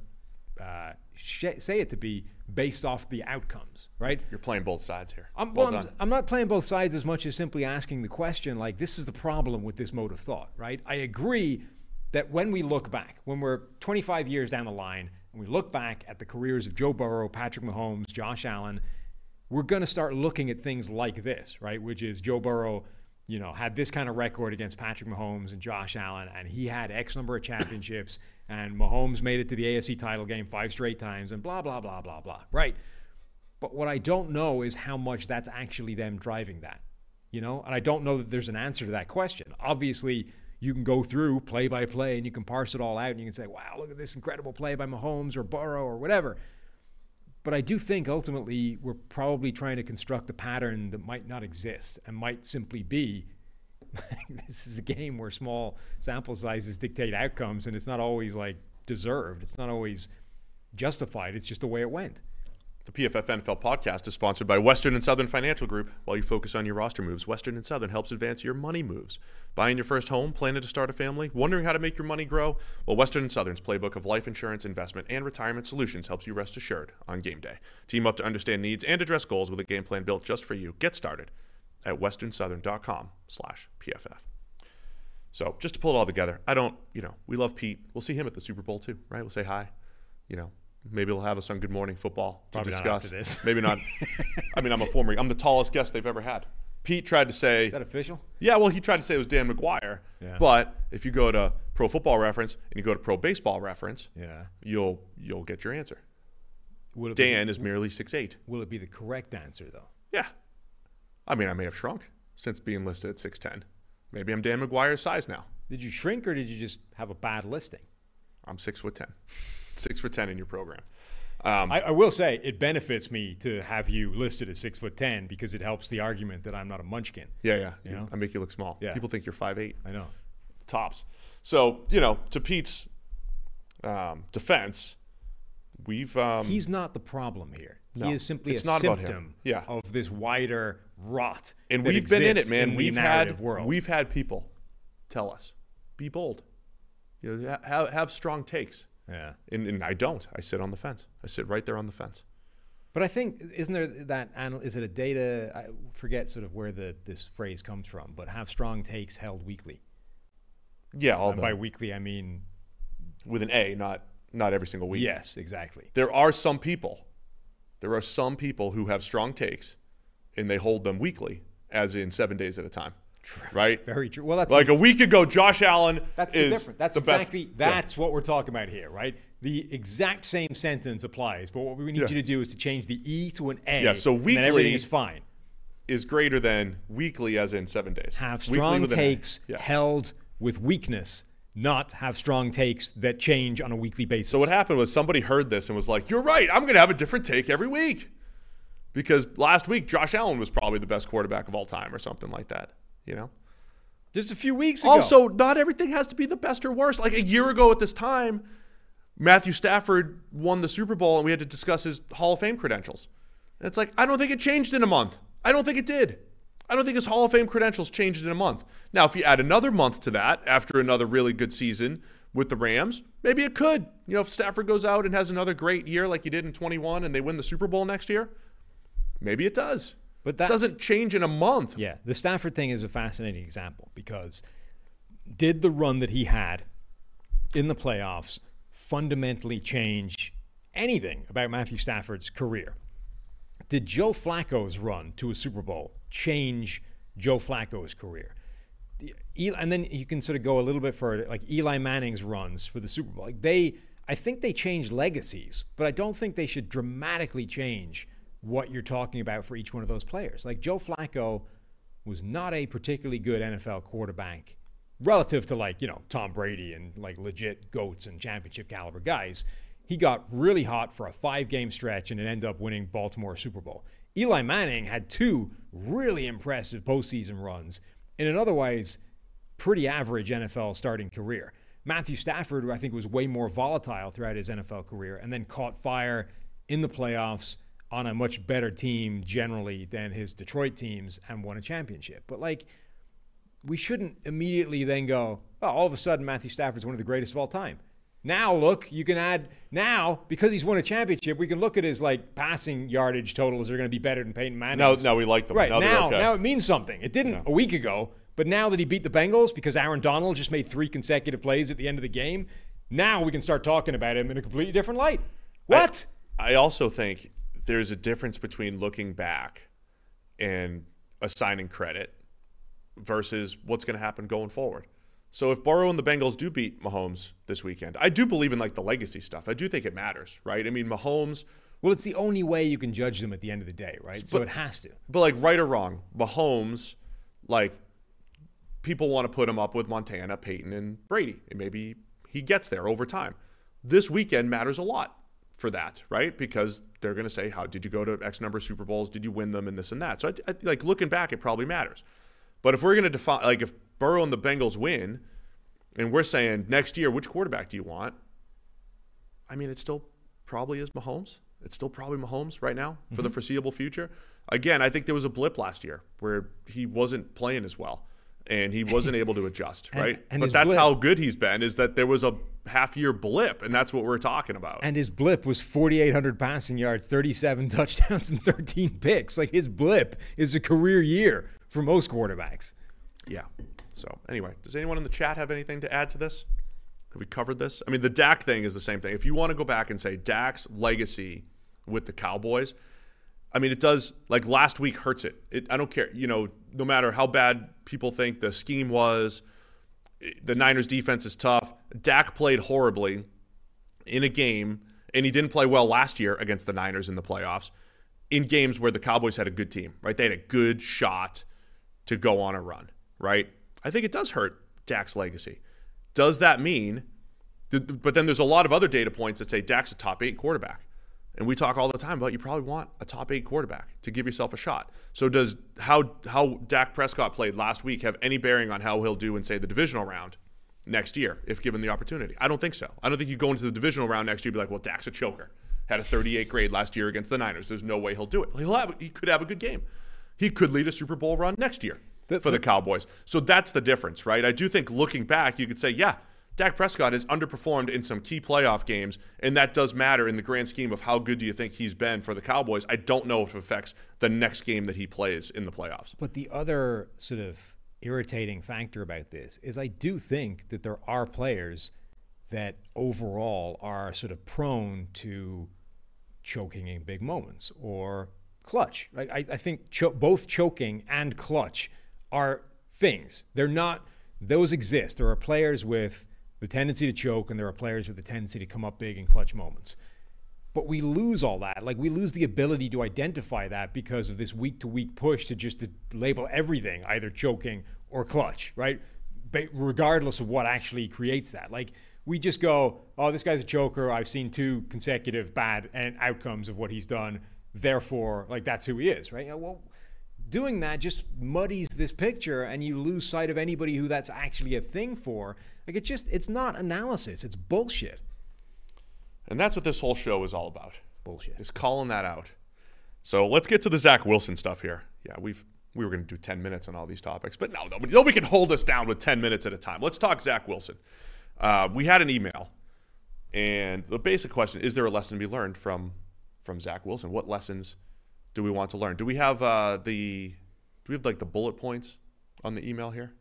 S5: to say it to be based off the outcomes, right?
S4: You're playing both sides here.
S5: I'm not playing both sides as much as simply asking the question, like, this is the problem with this mode of thought, right? I agree that when we look back, when we're 25 years down the line, and we look back at the careers of Joe Burrow, Patrick Mahomes, Josh Allen, we're going to start looking at things like this, right? Which is Joe Burrow, had this kind of record against Patrick Mahomes and Josh Allen, and he had X number of championships, and Mahomes made it to the AFC title game 5 straight times, and blah, blah, blah, blah, blah, right? But what I don't know is how much that's actually them driving that, And I don't know that there's an answer to that question. Obviously, you can go through play by play and you can parse it all out and you can say, wow, look at this incredible play by Mahomes or Burrow or whatever. But I do think ultimately we're probably trying to construct a pattern that might not exist and might simply be this is a game where small sample sizes dictate outcomes, and it's not always like deserved. It's not always justified. It's just the way it went.
S4: The PFF NFL podcast is sponsored by Western and Southern Financial Group. While you focus on your roster moves, Western and Southern helps advance your money moves. Buying your first home, planning to start a family, wondering how to make your money grow? Well, Western and Southern's playbook of life insurance, investment, and retirement solutions helps you rest assured on game day. Team up to understand needs and address goals with a game plan built just for you. Get started at westernsouthern.com/PFF. So just to pull it all together, we love Pete. We'll see him at the Super Bowl too, right? We'll say hi, Maybe they'll have us on Good Morning Football to
S5: Probably
S4: discuss.
S5: not after this.
S4: Maybe not. I'm the tallest guest they've ever had. Pete tried to say.
S5: Is that official?
S4: Yeah, well, he tried to say it was Dan McGuire. Yeah. But if you go to Pro Football Reference and you go to Pro Baseball Reference, you'll get your answer. Dan is merely 6'8".
S5: Will it be the correct answer though?
S4: Yeah. I may have shrunk since being listed at 6'10". Maybe I'm Dan McGuire's size now.
S5: Did you shrink or did you just have a bad listing?
S4: I'm 6'10". 6'10" in your program.
S5: I will say it benefits me to have you listed as 6'10" because it helps the argument that I'm not a munchkin.
S4: Yeah. I make you look small.
S5: Yeah.
S4: People think you're 5'8".
S5: I know.
S4: Tops. So, to Pete's defense,
S5: he's not the problem here.
S4: No,
S5: he is simply a symptom of this wider rot.
S4: And we've been in it, man.
S5: We've
S4: had people tell us, be bold. Have strong takes.
S5: Yeah.
S4: And I don't. I sit on the fence. I sit right there on the fence.
S5: But I think, isn't there that, is it a data, I forget sort of where this phrase comes from, but have strong takes held weekly.
S4: Yeah.
S5: By weekly, I mean.
S4: With an A, not every single week.
S5: Yes, exactly.
S4: There are some people who have strong takes and they hold them weekly, as in 7 days at a time.
S5: True.
S4: Right?
S5: Very true. Well, that's
S4: like a week ago, Josh Allen
S5: that's
S4: is
S5: the difference. That's
S4: the
S5: exactly
S4: best.
S5: That's what we're talking about here, right? The exact same sentence applies, but what we need you to do is to change the E to an A.
S4: Yeah, so weekly,
S5: and then everything is fine.
S4: Is greater than weekly, as in 7 days.
S5: Have strong takes held with weakness, not have strong takes that change on a weekly basis.
S4: So what happened was somebody heard this and was like, "You're right. I'm going to have a different take every week," because last week Josh Allen was probably the best quarterback of all time, or something like that. You know.
S5: Just a few weeks ago.
S4: Also, not everything has to be the best or worst. Like a year ago at this time, Matthew Stafford won the Super Bowl and we had to discuss his Hall of Fame credentials. And it's like, I don't think it changed in a month. I don't think it did. I don't think his Hall of Fame credentials changed in a month. Now, if you add another month to that after another really good season with the Rams, maybe it could. You know, if Stafford goes out and has another great year like he did in 21 and they win the Super Bowl next year, maybe it does. But that doesn't change in a month.
S5: Yeah, the Stafford thing is a fascinating example because did the run that he had in the playoffs fundamentally change anything about Matthew Stafford's career? Did Joe Flacco's run to a Super Bowl change Joe Flacco's career? And then you can sort of go a little bit further, like Eli Manning's runs for the Super Bowl. Like I think they changed legacies, but I don't think they should dramatically change what you're talking about for each one of those players. Like Joe Flacco was not a particularly good NFL quarterback relative to like, you know, Tom Brady and like legit GOATs and championship caliber guys. He got really hot for a 5-game stretch and it ended up winning Baltimore Super Bowl. Eli Manning had 2 really impressive postseason runs in an otherwise pretty average NFL starting career. Matthew Stafford, I think, was way more volatile throughout his NFL career and then caught fire in the playoffs on a much better team generally than his Detroit teams and won a championship. But like, we shouldn't immediately then go, oh, all of a sudden Matthew Stafford's one of the greatest of all time. Now, look, you can add, now, because he's won a championship, we can look at his like passing yardage totals are going to be better than Peyton Manning's.
S4: No, we like them.
S5: Right, now it means something. It didn't a week ago, but now that he beat the Bengals because Aaron Donald just made 3 consecutive plays at the end of the game, now we can start talking about him in a completely different light. What?
S4: I also think there's a difference between looking back and assigning credit versus what's going to happen going forward. So if Burrow and the Bengals do beat Mahomes this weekend, I do believe in like the legacy stuff. I do think it matters, right? I mean, Mahomes.
S5: Well, it's the only way you can judge them at the end of the day, right? So it has to.
S4: But like right or wrong, Mahomes, like people want to put him up with Montana, Peyton, and Brady. And maybe he gets there over time. This weekend matters a lot for that, right? Because they're going to say, how did you go to X number of Super Bowls? Did you win them and this and that? So I like looking back, it probably matters. But if we're going to define, like if Burrow and the Bengals win and we're saying next year, which quarterback do you want? I mean, it still probably is Mahomes. It's still probably Mahomes right now for the foreseeable future. Again, I think there was a blip last year where he wasn't playing as well and he wasn't able to adjust, right? But that's how good he's been, is that there was a half-year blip, and that's what we're talking about.
S5: And his blip was 4,800 passing yards, 37 touchdowns, and 13 picks. Like, his blip is a career year for most quarterbacks.
S4: Yeah. So, anyway, does anyone in the chat have anything to add to this? Have we covered this? I mean, the Dak thing is the same thing. If you want to go back and say Dak's legacy with the Cowboys, I mean, it does, like last week hurts it. I don't care, you know, no matter how bad people think the scheme was, the Niners defense is tough. Dak played horribly in a game, and he didn't play well last year against the Niners in the playoffs, in games where the Cowboys had a good team, right? They had a good shot to go on a run, right? I think it does hurt Dak's legacy. Does that mean, but then there's a lot of other data points that say Dak's a top 8 quarterback. And we talk all the time about you probably want a top 8 quarterback to give yourself a shot. So does how Dak Prescott played last week have any bearing on how he'll do in, say, the divisional round next year, if given the opportunity? I don't think so. I don't think you go into the divisional round next year and be like, well, Dak's a choker. Had a 38 grade last year against the Niners. There's no way he'll do it. He could have a good game. He could lead a Super Bowl run next year for the Cowboys. So that's the difference, right? I do think looking back, you could say, yeah, Dak Prescott has underperformed in some key playoff games, and that does matter in the grand scheme of how good do you think he's been for the Cowboys. I don't know if it affects the next game that he plays in the playoffs.
S5: But the other sort of irritating factor about this is I do think that there are players that overall are sort of prone to choking in big moments or clutch. I think both choking and clutch are things. They're not, those exist. There are players with the tendency to choke, and there are players with the tendency to come up big in clutch moments. But we lose all that. Like, we lose the ability to identify that because of this week-to-week push to label everything either choking or clutch, right? But regardless of what actually creates that. Like, we just go, oh, this guy's a choker. I've seen 2 consecutive bad outcomes of what he's done. Therefore, like, that's who he is, right? Well, doing that just muddies this picture, and you lose sight of anybody who that's actually a thing for. Like, it's not analysis. It's bullshit.
S4: And that's what this whole show is all about.
S5: Bullshit.
S4: Is calling that out. So let's get to the Zach Wilson stuff here. Yeah, we were going to do 10 minutes on all these topics, but nobody can hold us down with 10 minutes at a time. Let's talk Zach Wilson. We had an email, and the basic question, is there a lesson to be learned from Zach Wilson? What lessons do we want to learn? Do we have the bullet points on the email here?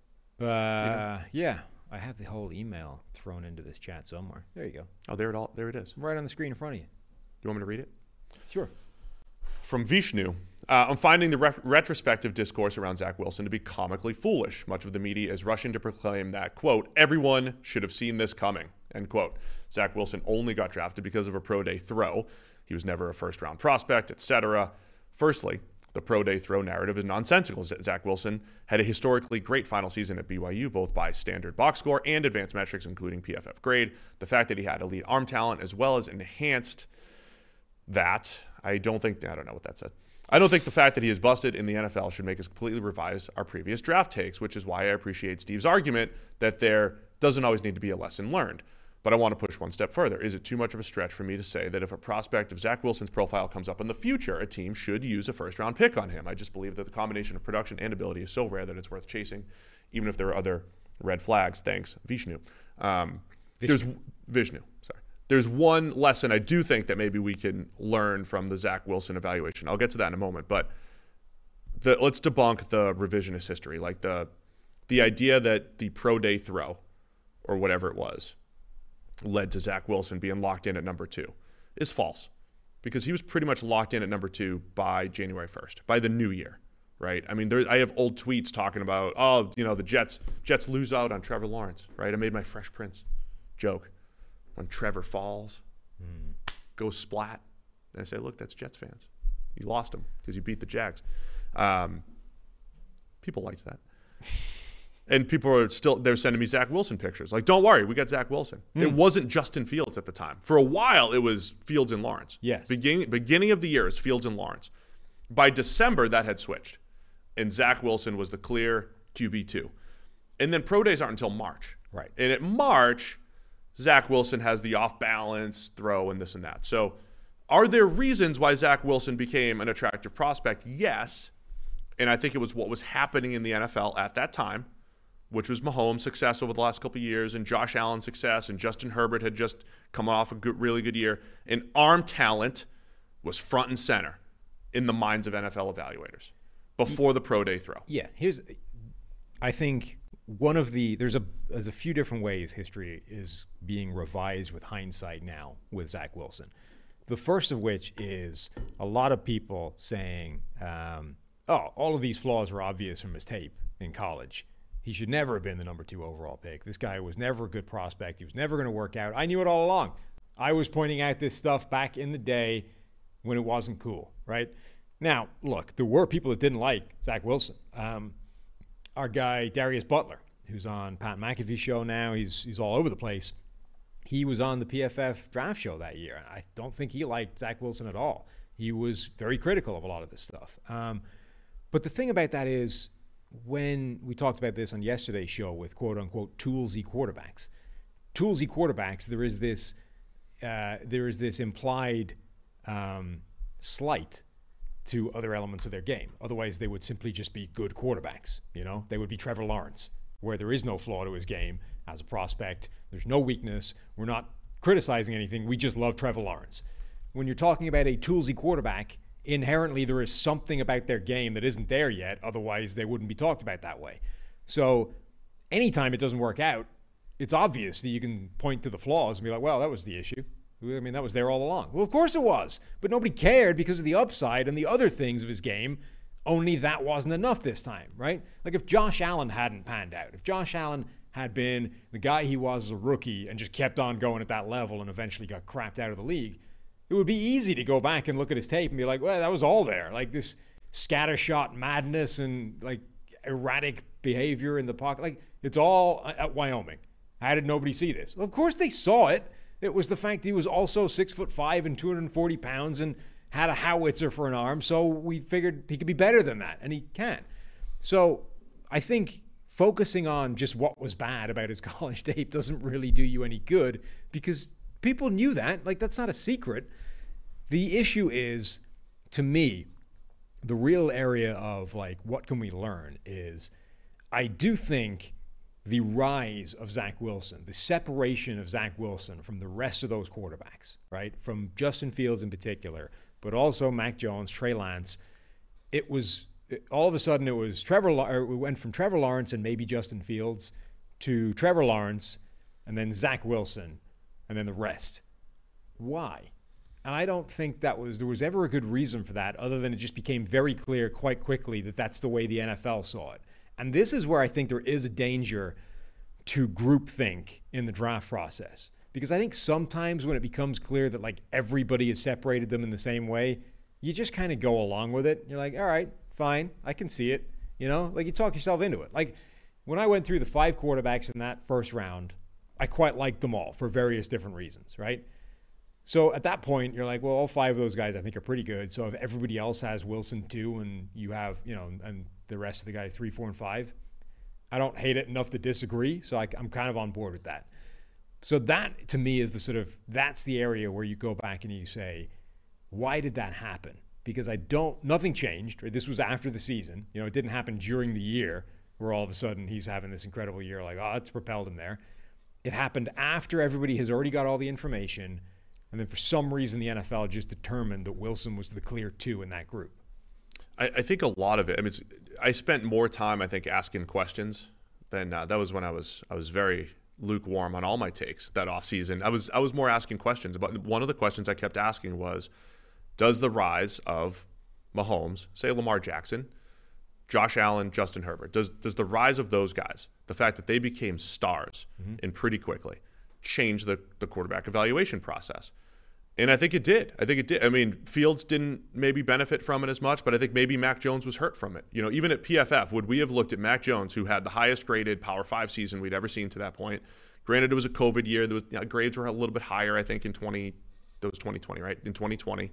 S5: Yeah. I have the whole email thrown into this chat somewhere. There you go.
S4: Oh, there it is.
S5: Right on the screen in front of you.
S4: You want me to read it?
S5: Sure.
S4: From Vishnu, I'm finding the retrospective discourse around Zach Wilson to be comically foolish. Much of the media is rushing to proclaim that, quote, everyone should have seen this coming, end quote. Zach Wilson only got drafted because of a pro day throw. He was never a first-round prospect, etc. Firstly, the pro day throw narrative is nonsensical. Zach Wilson had a historically great final season at BYU, both by standard box score and advanced metrics, including PFF grade. The fact that he had elite arm talent as well as enhanced that, I don't think the fact that he is busted in the NFL should make us completely revise our previous draft takes, which is why I appreciate Steve's argument that there doesn't always need to be a lesson learned. But I want to push one step further. Is it too much of a stretch for me to say that if a prospect of Zach Wilson's profile comes up in the future, a team should use a first-round pick on him? I just believe that the combination of production and ability is so rare that it's worth chasing, even if there are other red flags. Thanks, Vishnu. There's one lesson I do think that maybe we can learn from the Zach Wilson evaluation. I'll get to that in a moment, but let's debunk the revisionist history, like the idea that the pro day throw or whatever it was led to Zach Wilson being locked in at number 2 is false, because he was pretty much locked in at number 2 by January 1st, by the new year, right? I mean, I have old tweets talking about, the Jets lose out on Trevor Lawrence, right? I made my Fresh Prince joke. When Trevor falls, goes splat, and I say, look, that's Jets fans. You lost him because you beat the Jags. People liked that. And people are they're sending me Zach Wilson pictures. Like, don't worry, we got Zach Wilson. It wasn't Justin Fields at the time. For a while, it was Fields and Lawrence.
S5: Yes.
S4: Beginning of the year is Fields and Lawrence. By December, that had switched. And Zach Wilson was the clear QB2. And then pro days aren't until March.
S5: Right.
S4: And at March, Zach Wilson has the off-balance throw and this and that. So are there reasons why Zach Wilson became an attractive prospect? Yes. And I think it was what was happening in the NFL at that time, which was Mahomes' success over the last couple of years and Josh Allen's success, and Justin Herbert had just come off a really good year. And arm talent was front and center in the minds of NFL evaluators before the pro day throw.
S5: Yeah, I think there's a few different ways history is being revised with hindsight now with Zach Wilson. The first of which is a lot of people saying, all of these flaws were obvious from his tape in college. He should never have been the number 2 overall pick. This guy was never a good prospect. He was never going to work out. I knew it all along. I was pointing out this stuff back in the day when it wasn't cool, right? Now, look, there were people that didn't like Zach Wilson. Our guy, Darius Butler, who's on Pat McAfee's show now, he's all over the place. He was on the PFF draft show that year. I don't think he liked Zach Wilson at all. He was very critical of a lot of this stuff. But the thing about that is, when we talked about this on yesterday's show with quote-unquote toolsy quarterbacks, there is this implied slight to other elements of their game. Otherwise, they would simply just be good quarterbacks. They would be Trevor Lawrence, where there is no flaw to his game, as a prospect. There's no weakness. We're not criticizing anything. We just love Trevor Lawrence. When you're talking about a toolsy quarterback, inherently there is something about their game that isn't there yet. Otherwise, they wouldn't be talked about that way. So anytime it doesn't work out, it's obvious that you can point to the flaws and be like, well, that was the issue. I mean, that was there all along. Well, of course it was. But nobody cared because of the upside and the other things of his game. Only that wasn't enough this time, right? Like if Josh Allen hadn't panned out, if Josh Allen had been the guy he was as a rookie and just kept on going at that level and eventually got crapped out of the league, it would be easy to go back and look at his tape and be like, well, that was all there. Like this scattershot madness and like erratic behavior in the pocket. Like it's all at Wyoming. How did nobody see this? Well, of course they saw it. It was the fact that he was also 6'5" and 240 pounds and had a howitzer for an arm. So we figured he could be better than that, and he can. So I think focusing on just what was bad about his college tape doesn't really do you any good because people knew that. Like, that's not a secret. The issue is, to me, the real area of, like, what can we learn is I do think the rise of Zach Wilson, the separation of Zach Wilson from the rest of those quarterbacks, right, from Justin Fields in particular, but also Mac Jones, Trey Lance, all of a sudden it went from Trevor Lawrence and maybe Justin Fields to Trevor Lawrence and then Zach Wilson and then the rest. Why? And I don't think there was ever a good reason for that other than it just became very clear quite quickly that that's the way the NFL saw it. And this is where I think there is a danger to groupthink in the draft process. Because I think sometimes when it becomes clear that like everybody has separated them in the same way, you just kind of go along with it. You're like, all right, fine, I can see it. You know, like you talk yourself into it. Like when I went through the 5 quarterbacks in that first round, I quite liked them all for various different reasons, right? So at that point, you're like, well, all 5 of those guys I think are pretty good. So if everybody else has Wilson too, and you have, you know, and the rest of the guys 3, 4, and 5, I don't hate it enough to disagree. So I'm kind of on board with that. So that to me is that's the area where you go back and you say, why did that happen? Because nothing changed. Right? This was after the season. You know, it didn't happen during the year where all of a sudden he's having this incredible year. Like, oh, it's propelled him there. It happened after everybody has already got all the information. And then for some reason, the NFL just determined that Wilson was the clear 2 in that group.
S4: I think a lot of it, I mean, I spent more time, I think, asking questions than that was when I was very lukewarm on all my takes that offseason. I was more asking questions. But one of the questions I kept asking was, does the rise of Mahomes, say Lamar Jackson, Josh Allen, Justin Herbert, does the rise of those guys, the fact that they became stars and pretty quickly, change the quarterback evaluation process? And I think it did. I mean, Fields didn't maybe benefit from it as much, but I think maybe Mac Jones was hurt from it. You know, even at PFF, would we have looked at Mac Jones, who had the highest graded Power 5 season we'd ever seen to that point? Granted, it was a COVID year. Grades were a little bit higher, I think, in 2020, right? In 2020.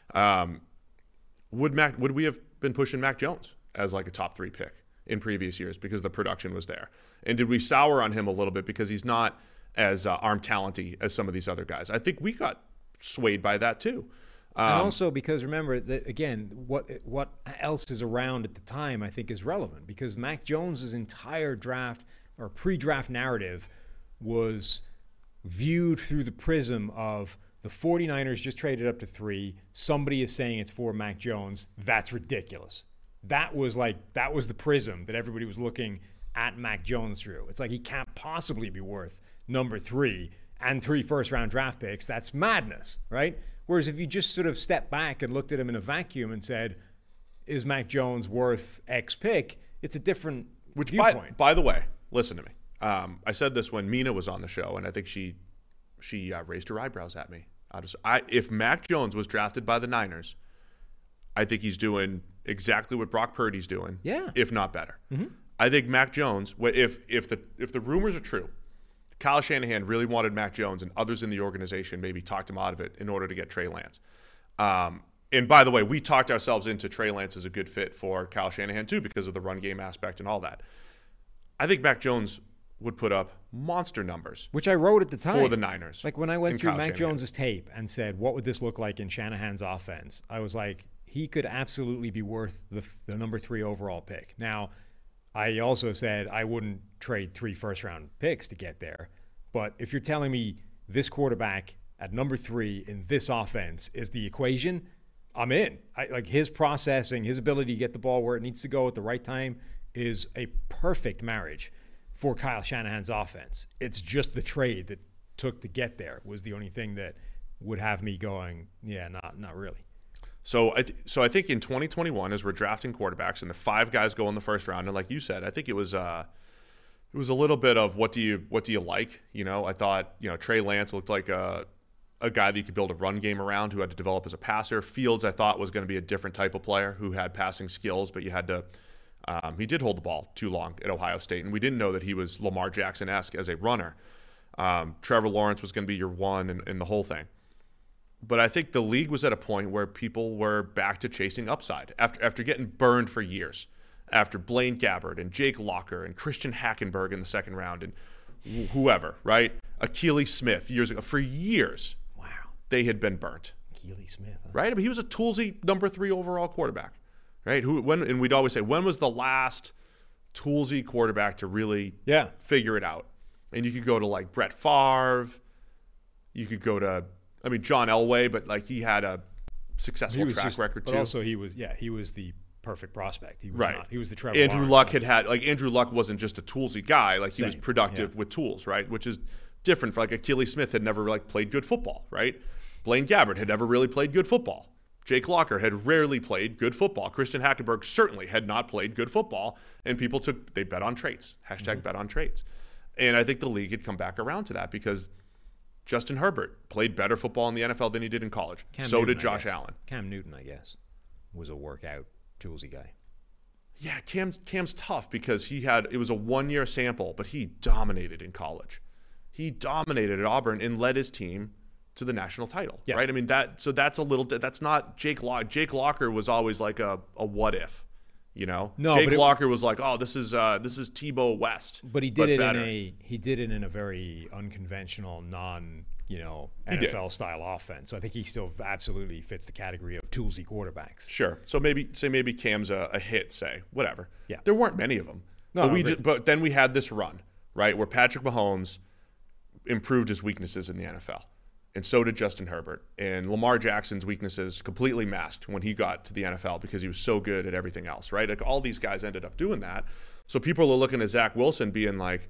S4: Would we have been pushing Mac Jones as like a top 3 pick in previous years because the production was there? And did we sour on him a little bit because he's not as arm talenty as some of these other guys? I think we got swayed by that too.
S5: And also because remember that again, what else is around at the time I think is relevant because Mac Jones's entire draft or pre-draft narrative was viewed through the prism of the 49ers just traded up to 3. Somebody is saying it's for Mac Jones. That's ridiculous. That was the prism that everybody was looking at Mac Jones through. It's like he can't possibly be worth number 3 and 3 first-round draft picks. That's madness, right? Whereas if you just sort of stepped back and looked at him in a vacuum and said, is Mac Jones worth X pick? It's a different viewpoint.
S4: By the way, listen to me. I said this when Mina was on the show, and I think she raised her eyebrows at me. If Mac Jones was drafted by the Niners, I think he's doing exactly what Brock Purdy's doing, if not better. Mm-hmm. I think Mac Jones, if the rumors are true, Kyle Shanahan really wanted Mac Jones, and others in the organization maybe talked him out of it in order to get Trey Lance. And by the way, we talked ourselves into Trey Lance as a good fit for Kyle Shanahan too because of the run game aspect and all that. I think Mac Jones would put up monster numbers,
S5: which I wrote at the time
S4: for the Niners.
S5: Like when I went through Mac Jones's tape and said, what would this look like in Shanahan's offense? I was like, he could absolutely be worth the number 3 overall pick. Now, I also said I wouldn't trade 3 first-round picks to get there. But if you're telling me this quarterback at number 3 in this offense is the equation, I'm in. Like his processing, his ability to get the ball where it needs to go at the right time is a perfect marriage for Kyle Shanahan's offense. It's just the trade that took to get there was the only thing that would have me going, yeah, not really.
S4: So I think in 2021, as we're drafting quarterbacks and the 5 guys go in the first round, and like you said, I think it was a little bit of what do you like? You know, I thought, you know, Trey Lance looked like a guy that you could build a run game around, who had to develop as a passer. Fields, I thought, was going to be a different type of player who had passing skills, but you had to he did hold the ball too long at Ohio State, and we didn't know that he was Lamar Jackson-esque as a runner. Trevor Lawrence was going to be your one in the whole thing. But I think the league was at a point where people were back to chasing upside after getting burned for years, after Blaine Gabbert and Jake Locker and Christian Hackenberg in the second round and whoever, right? Akili Smith years ago. For years,
S5: wow,
S4: they had been burnt.
S5: Akili Smith, huh?
S4: Right? I mean, he was a toolsy number 3 overall quarterback, right? And we'd always say, when was the last toolsy quarterback to really figure it out? And you could go to like Brett Favre. You could go to, I mean, John Elway, but like he had a successful track record too.
S5: But also he was the perfect prospect. He was
S4: right.
S5: not. He was the Trevor
S4: Andrew
S5: Lawrence.
S4: Luck Andrew Luck wasn't just a toolsy guy. Like he was productive with tools, right? Which is different. For like Akili Smith had never like played good football, right? Blaine Gabbert had never really played good football. Jake Locker had rarely played good football. Christian Hackenberg certainly had not played good football. And people they bet on traits. # bet on traits. And I think the league had come back around to that because Justin Herbert played better football in the NFL than he did in college. So did Josh Allen.
S5: Cam Newton, I guess, was a workout toolsy guy.
S4: Yeah, Cam's tough because it was a 1-year sample, but he dominated in college. He dominated at Auburn and led his team to the national title, right? I mean, that's not Jake Locker. Jake Locker was always like a what if, you know?
S5: No,
S4: Jake Locker was like, oh, this is Tebow West.
S5: But he did it in a very unconventional, NFL style offense. So I think he still absolutely fits the category of toolsy quarterbacks.
S4: Sure. So maybe Cam's a hit, whatever.
S5: Yeah.
S4: There weren't many of them. But then we had this run, right, where Patrick Mahomes improved his weaknesses in the NFL. And so did Justin Herbert. And Lamar Jackson's weaknesses completely masked when he got to the NFL because he was so good at everything else, right? Like all these guys ended up doing that. So people are looking at Zach Wilson being like,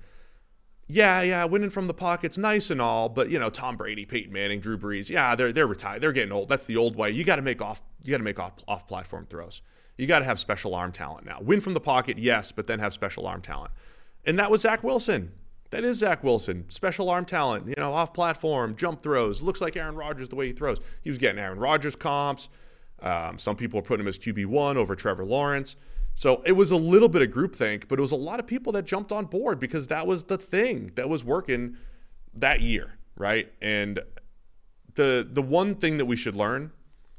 S4: yeah, winning from the pocket's nice and all, but Tom Brady, Peyton Manning, Drew Brees, they're retired. They're getting old. That's the old way. You got to make off platform throws. You got to have special arm talent now. Win from the pocket, yes, but then have special arm talent. And that was Zach Wilson. That is Zach Wilson. Special arm talent, off platform, jump throws. Looks like Aaron Rodgers the way he throws. He was getting Aaron Rodgers comps. Some people are putting him as QB1 over Trevor Lawrence. So it was a little bit of groupthink, but it was a lot of people that jumped on board because that was the thing that was working that year, right? And the one thing that we should learn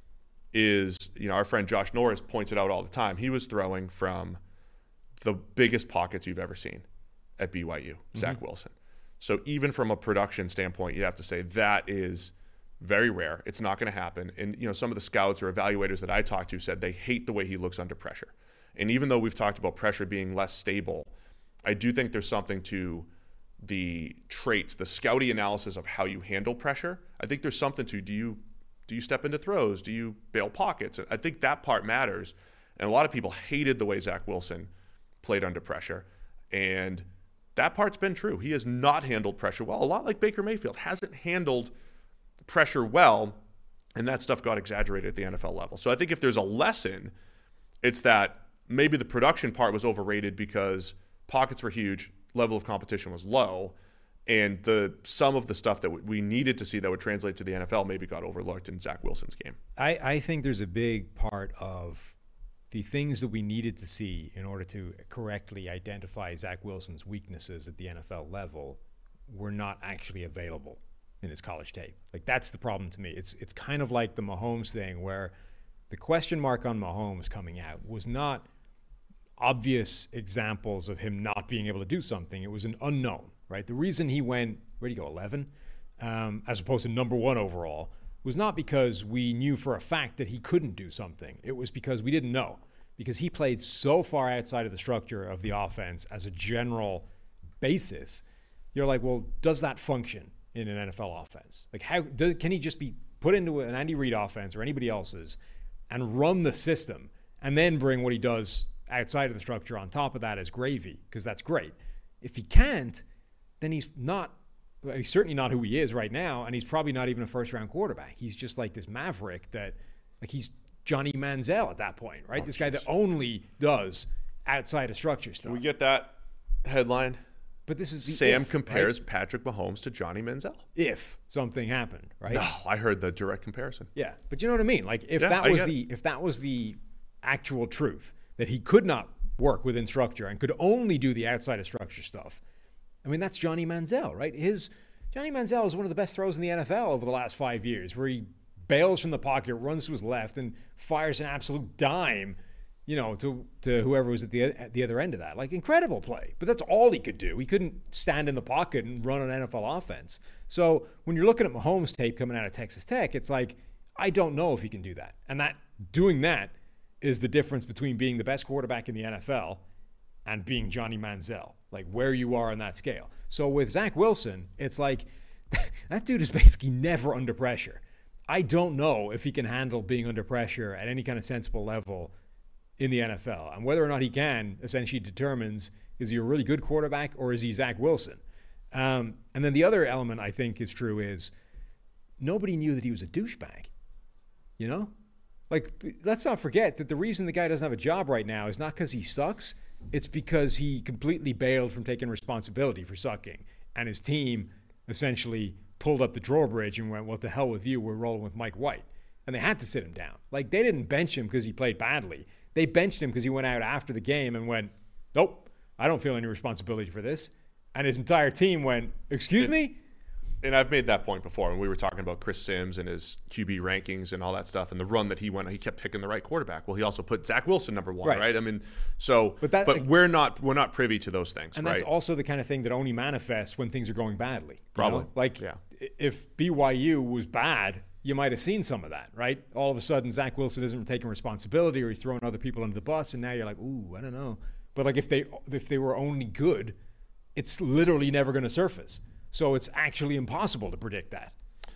S4: is, our friend Josh Norris points it out all the time. He was throwing from the biggest pockets you've ever seen at BYU, Zach Wilson. So even from a production standpoint, you have to say that is very rare. It's not going to happen. And, some of the scouts or evaluators that I talked to said they hate the way he looks under pressure. And even though we've talked about pressure being less stable, I do think there's something to the traits, the scouty analysis of how you handle pressure. I think there's something to, do you step into throws? Do you bail pockets? I think that part matters. And a lot of people hated the way Zach Wilson played under pressure. And that part's been true. He has not handled pressure well. A lot like Baker Mayfield hasn't handled pressure well, and that stuff got exaggerated at the NFL level. So I think if there's a lesson, it's that maybe the production part was overrated because pockets were huge, level of competition was low, and some of the stuff that we needed to see that would translate to the NFL maybe got overlooked in Zach Wilson's game.
S5: I think there's a big part of the things that we needed to see in order to correctly identify Zach Wilson's weaknesses at the NFL level were not actually available in his college tape. Like, that's the problem to me. It's kind of like the Mahomes thing where the question mark on Mahomes coming out was not obvious examples of him not being able to do something. It was an unknown, right? The reason he went, where'd he go, 11, as opposed to number 1 overall, was not because we knew for a fact that he couldn't do something. It was because we didn't know. because he played so far outside of the structure of the offense as a general basis. You're like, well, does that function in an NFL offense? Like, can he just be put into an Andy Reid offense or anybody else's and run the system and then bring what he does outside of the structure on top of that as gravy? Because that's great. If he can't, then he's certainly not who he is right now, and he's probably not even a first-round quarterback. He's just like this maverick that, like, he's Johnny Manziel at that point, right? This guy that only does outside of structure stuff.
S4: Can we get that headline?
S5: But this is the
S4: Sam
S5: if,
S4: compares
S5: right?
S4: Patrick Mahomes to Johnny Manziel.
S5: If something happened, right?
S4: No, I heard the direct comparison.
S5: Yeah, but you know what I mean? Like, if
S4: Yeah,
S5: that was the actual truth, that he could not work within structure and could only do the outside of structure stuff, I mean, that's Johnny Manziel, right? Johnny Manziel is one of the best throws in the NFL over the last 5 years, where he bails from the pocket, runs to his left, and fires an absolute dime, you know, to whoever was at the other end of that. Like, incredible play. But that's all he could do. He couldn't stand in the pocket and run an NFL offense. So when you're looking at Mahomes' tape coming out of Texas Tech, it's like, I don't know if he can do that. And doing that is the difference between being the best quarterback in the NFL and being Johnny Manziel, like where you are on that scale. So with Zach Wilson, it's like that dude is basically never under pressure. I don't know if he can handle being under pressure at any kind of sensible level in the NFL. And whether or not he can essentially determines, is he a really good quarterback or is he Zach Wilson? And then the other element I think is true is nobody knew that he was a douchebag, you know? Like, let's not forget that the reason the guy doesn't have a job right now is not because he sucks. It's because he completely bailed from taking responsibility for sucking. And his team essentially pulled up the drawbridge and went, well, to hell with you, we're rolling with Mike White. And they had to sit him down. Like, they didn't bench him because he played badly. They benched him because he went out after the game and went, nope, I don't feel any responsibility for this. And his entire team went, excuse me?
S4: And I've made that point before when we were talking about Chris Sims and his QB rankings and all that stuff and the run that he went, he kept picking the right quarterback. Well, he also put Zach Wilson number one, right? I mean, so but we're not privy to those things,
S5: and
S4: right?
S5: that's also the kind of thing that only manifests when things are going badly.
S4: Probably.
S5: You know? Like, if BYU was bad, you might have seen some of that, right? All of a sudden, Zach Wilson isn't taking responsibility or he's throwing other people under the bus, and now you're like, ooh, I don't know. But like, if they were only good, it's literally never going to surface. So it's actually impossible to predict that.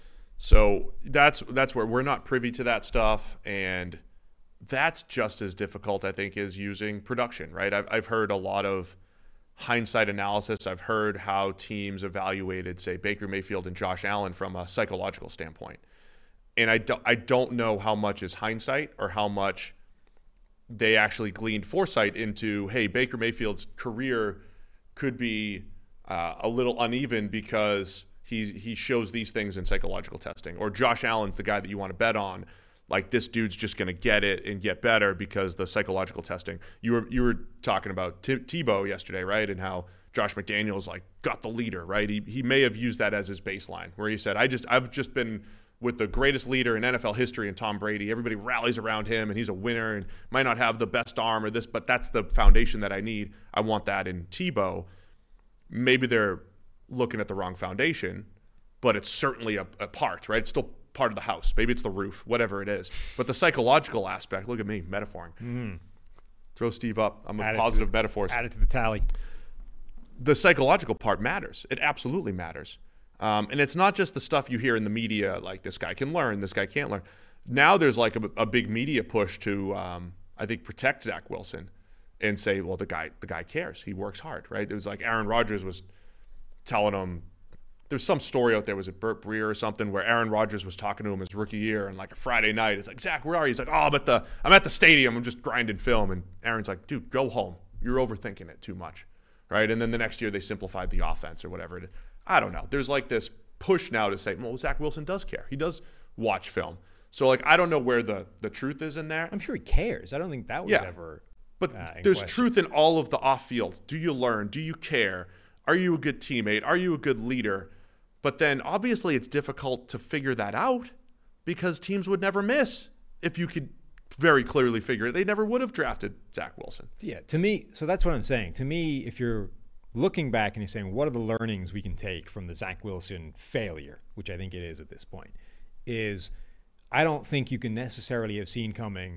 S4: So that's where we're not privy to that stuff, and that's just as difficult, I think, as using production, right? I've heard a lot of hindsight analysis. I've heard how teams evaluated, say, Baker Mayfield and Josh Allen from a psychological standpoint. And I don't know how much is hindsight or how much they actually gleaned foresight into, hey, Baker Mayfield's career could be a little uneven because he shows these things in psychological testing. Or Josh Allen's the guy that you want to bet on. Like, this dude's just going to get it and get better because the psychological testing. You were talking about Tebow yesterday, right? And how Josh McDaniels got the leader, right? He may have used that as his baseline, where he said, I've just been with the greatest leader in NFL history in Tom Brady. Everybody rallies around him, and he's a winner and might not have the best arm or this, but that's the foundation that I need. I want that in Tebow. Maybe they're looking at the wrong foundation, but it's certainly a part, right? It's still part of the house. Maybe it's the roof, whatever it is. But the psychological aspect, look at me, metaphoring. Mm-hmm. Throw Steve up. I'm a positive metaphors.
S5: Add it to the tally.
S4: The psychological part matters. It absolutely matters. And it's not just the stuff you hear in the media, like this guy can learn, this guy can't learn. Now there's like a big media push to, I think, protect Zach Wilson and say, well, the guy cares. He works hard, right? It was like Aaron Rodgers was telling him, there's some story out there, was it Burt Breer or something, where Aaron Rodgers was talking to him his rookie year, and like a Friday night, it's like, Zach, where are you? He's like, oh, I'm at the stadium. I'm just grinding film. And Aaron's like, dude, go home. You're overthinking it too much, right? And then the next year they simplified the offense or whatever it is. I don't know. There's like this push now to say, well, Zach Wilson does care. He does watch film. So like, I don't know where the truth is in there.
S5: I'm sure he cares. I don't think that was ever.
S4: But there's truth in all of the off-field. Do you learn? Do you care? Are you a good teammate? Are you a good leader? But then obviously it's difficult to figure that out because teams would never miss if you could very clearly figure it. They never would have drafted Zach Wilson.
S5: Yeah, to me, so that's what I'm saying. To me, if you're looking back and you're saying, what are the learnings we can take from the Zach Wilson failure, which I think it is at this point, is I don't think you can necessarily have seen coming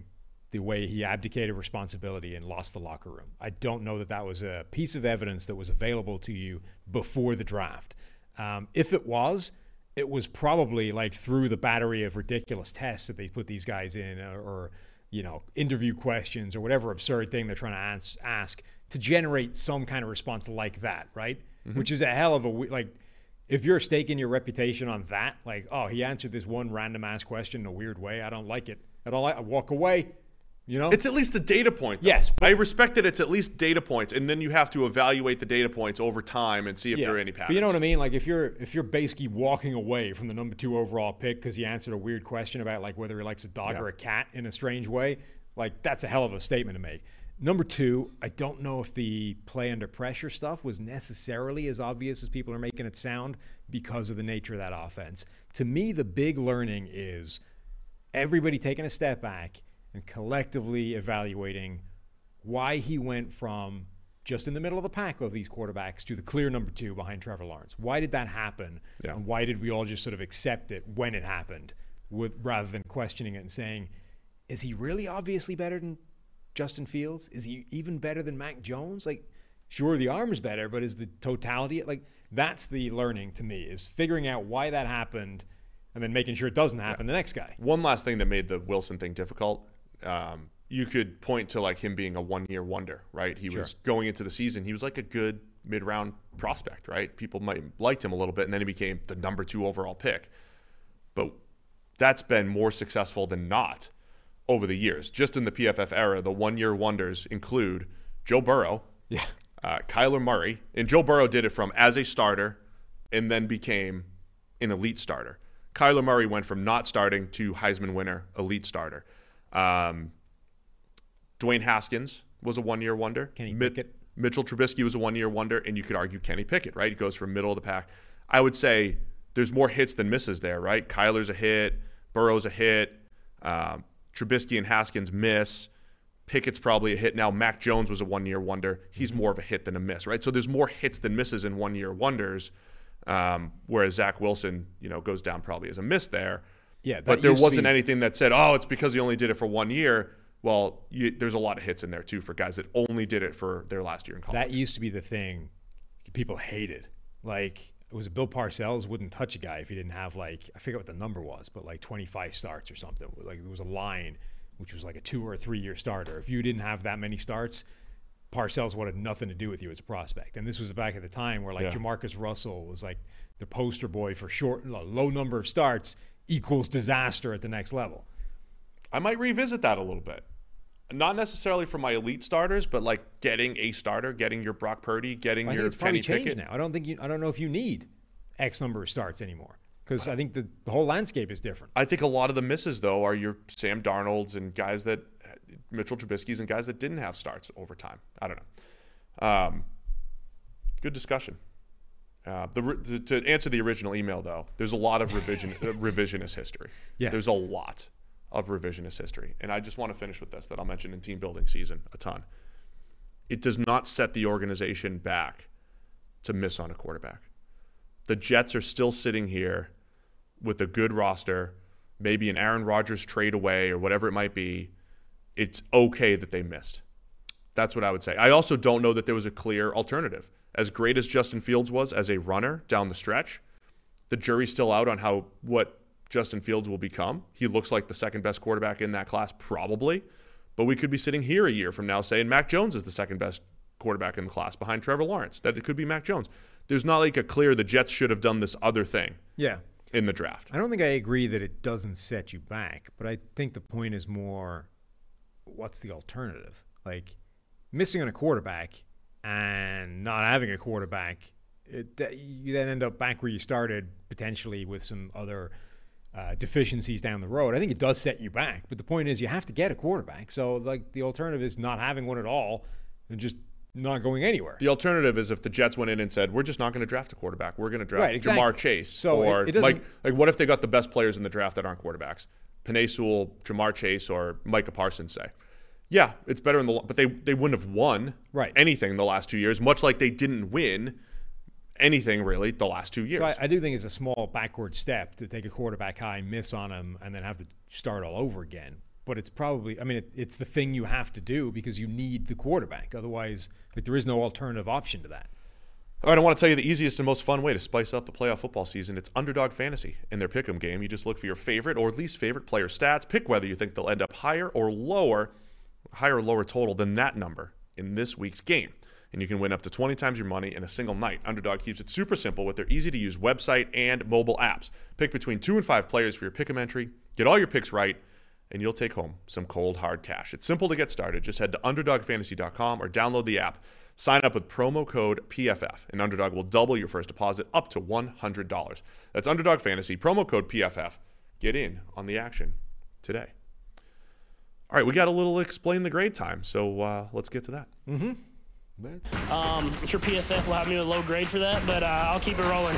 S5: the way he abdicated responsibility and lost the locker room. I don't know that that was a piece of evidence that was available to you before the draft. If it was probably like through the battery of ridiculous tests that they put these guys in, or interview questions or whatever absurd thing they're trying to ask to generate some kind of response like that, right? Mm-hmm. Which is a hell of a if you're staking your reputation on that, like, oh, he answered this one random ass question in a weird way, I don't like it at all, I walk away.
S4: It's at least a data point, though.
S5: Yes.
S4: I respect that it's at least data points, and then you have to evaluate the data points over time and see if there are any patterns.
S5: But you know what I mean? Like, if you're basically walking away from the number 2 overall pick because he answered a weird question about, like, whether he likes a dog or a cat in a strange way, like, that's a hell of a statement to make. Number 2, I don't know if the play under pressure stuff was necessarily as obvious as people are making it sound because of the nature of that offense. To me, the big learning is everybody taking a step back and collectively evaluating why he went from just in the middle of the pack of these quarterbacks to the clear number 2 behind Trevor Lawrence. Why did that happen? Yeah. And why did we all just sort of accept it when it happened rather than questioning it and saying, is he really obviously better than Justin Fields? Is he even better than Mac Jones? Like, sure, the arm is better, but is the totality, like, that's the learning to me, is figuring out why that happened and then making sure it doesn't happen the next guy.
S4: One last thing that made the Wilson thing difficult, you could point to like him being a one-year wonder, right? He was going into the season, he was like a good mid-round prospect, right? People might have liked him a little bit, and then he became the number 2 overall pick. But that's been more successful than not over the years. Just in the PFF era, the one-year wonders include Joe Burrow, Kyler Murray, and Joe Burrow did it from as a starter and then became an elite starter. Kyler Murray went from not starting to Heisman winner, elite starter. Dwayne Haskins was a one-year wonder.
S5: Kenny Pickett.
S4: Mitchell Trubisky was a one-year wonder, and you could argue Kenny Pickett, right? He goes from middle of the pack. I would say there's more hits than misses there, right? Kyler's a hit, Burrow's a hit, Trubisky and Haskins miss. Pickett's probably a hit. Now, Mac Jones was a one-year wonder. He's more of a hit than a miss, right? So there's more hits than misses in one-year wonders, whereas Zach Wilson, goes down probably as a miss there.
S5: Yeah,
S4: but there wasn't anything that said, oh, it's because he only did it for 1 year. Well, there's a lot of hits in there, too, for guys that only did it for their last year in college.
S5: That used to be the thing people hated. Like, it was Bill Parcells wouldn't touch a guy if he didn't have, like, I forget what the number was, but like 25 starts or something. Like, there was a line which was like a 2 or 3 year starter. If you didn't have that many starts, Parcells wanted nothing to do with you as a prospect. And this was back at the time where, like, Jamarcus Russell was like the poster boy for low number of starts equals disaster at the next level.
S4: I might revisit that a little bit. Not necessarily for my elite starters, but like getting a starter, getting your Brock Purdy, getting your Kenny Pickett.
S5: It's probably changed now. I don't know if you need X number of starts anymore, because I think the whole landscape is different.
S4: I think a lot of the misses, though, are your Sam Darnolds and guys that Mitchell Trubisky's and guys that didn't have starts over time. I don't know. Good discussion. To answer the original email, though, there's a lot of revisionist history.
S5: Yes.
S4: There's a lot of revisionist history. And I just want to finish with this that I'll mention in team building season a ton. It does not set the organization back to miss on a quarterback. The Jets are still sitting here with a good roster, maybe an Aaron Rodgers trade away or whatever it might be. It's okay that they missed. That's what I would say. I also don't know that there was a clear alternative. As great as Justin Fields was as a runner down the stretch, the jury's still out on what Justin Fields will become. He looks like the second best quarterback in that class, probably. But we could be sitting here a year from now saying Mac Jones is the second best quarterback in the class behind Trevor Lawrence. That it could be Mac Jones. There's not like a clear the Jets should have done this other thing in the draft.
S5: I don't think I agree that it doesn't set you back, but I think the point is more, what's the alternative? Like, missing on a quarterback and not having a quarterback, you then end up back where you started, potentially with some other deficiencies down the road. I think it does set you back, but the point is you have to get a quarterback. So, like, the alternative is not having one at all and just not going anywhere.
S4: The alternative is if the Jets went in and said, we're just not going to draft a quarterback. We're going to draft Jamar Chase.
S5: So
S4: or like what if they got the best players in the draft that aren't quarterbacks? Penei Sewell, Jamar Chase, or Micah Parsons, say. Yeah, it's better in the but they wouldn't have won anything the last 2 years, much like they didn't win anything really the last 2 years.
S5: So I do think it's a small backward step to take a quarterback high, miss on him, and then have to start all over again. but it's probably, I mean, it's the thing you have to do because you need the quarterback. Otherwise, like, there is no alternative option to that.
S4: All right, I want to tell you the easiest and most fun way to spice up the playoff football season. It's Underdog Fantasy. In their pick'em game, you just look for your favorite or least favorite player stats, pick whether you think they'll end up higher or lower total than that number in this week's game. And you can win up to 20 times your money in a single night. Underdog keeps it super simple with their easy-to-use website and mobile apps. Pick between 2 and 5 players for your pick'em entry, get all your picks right, and you'll take home some cold, hard cash. It's simple to get started. Just head to UnderdogFantasy.com or download the app. Sign up with promo code PFF, and Underdog will double your first deposit up to $100. That's Underdog Fantasy, promo code PFF. Get in on the action today. All right, we got a little explain the grade time, so let's get to that.
S5: Mm-hmm.
S8: I'm sure PFF will have me with a low grade for that, but I'll keep it rolling.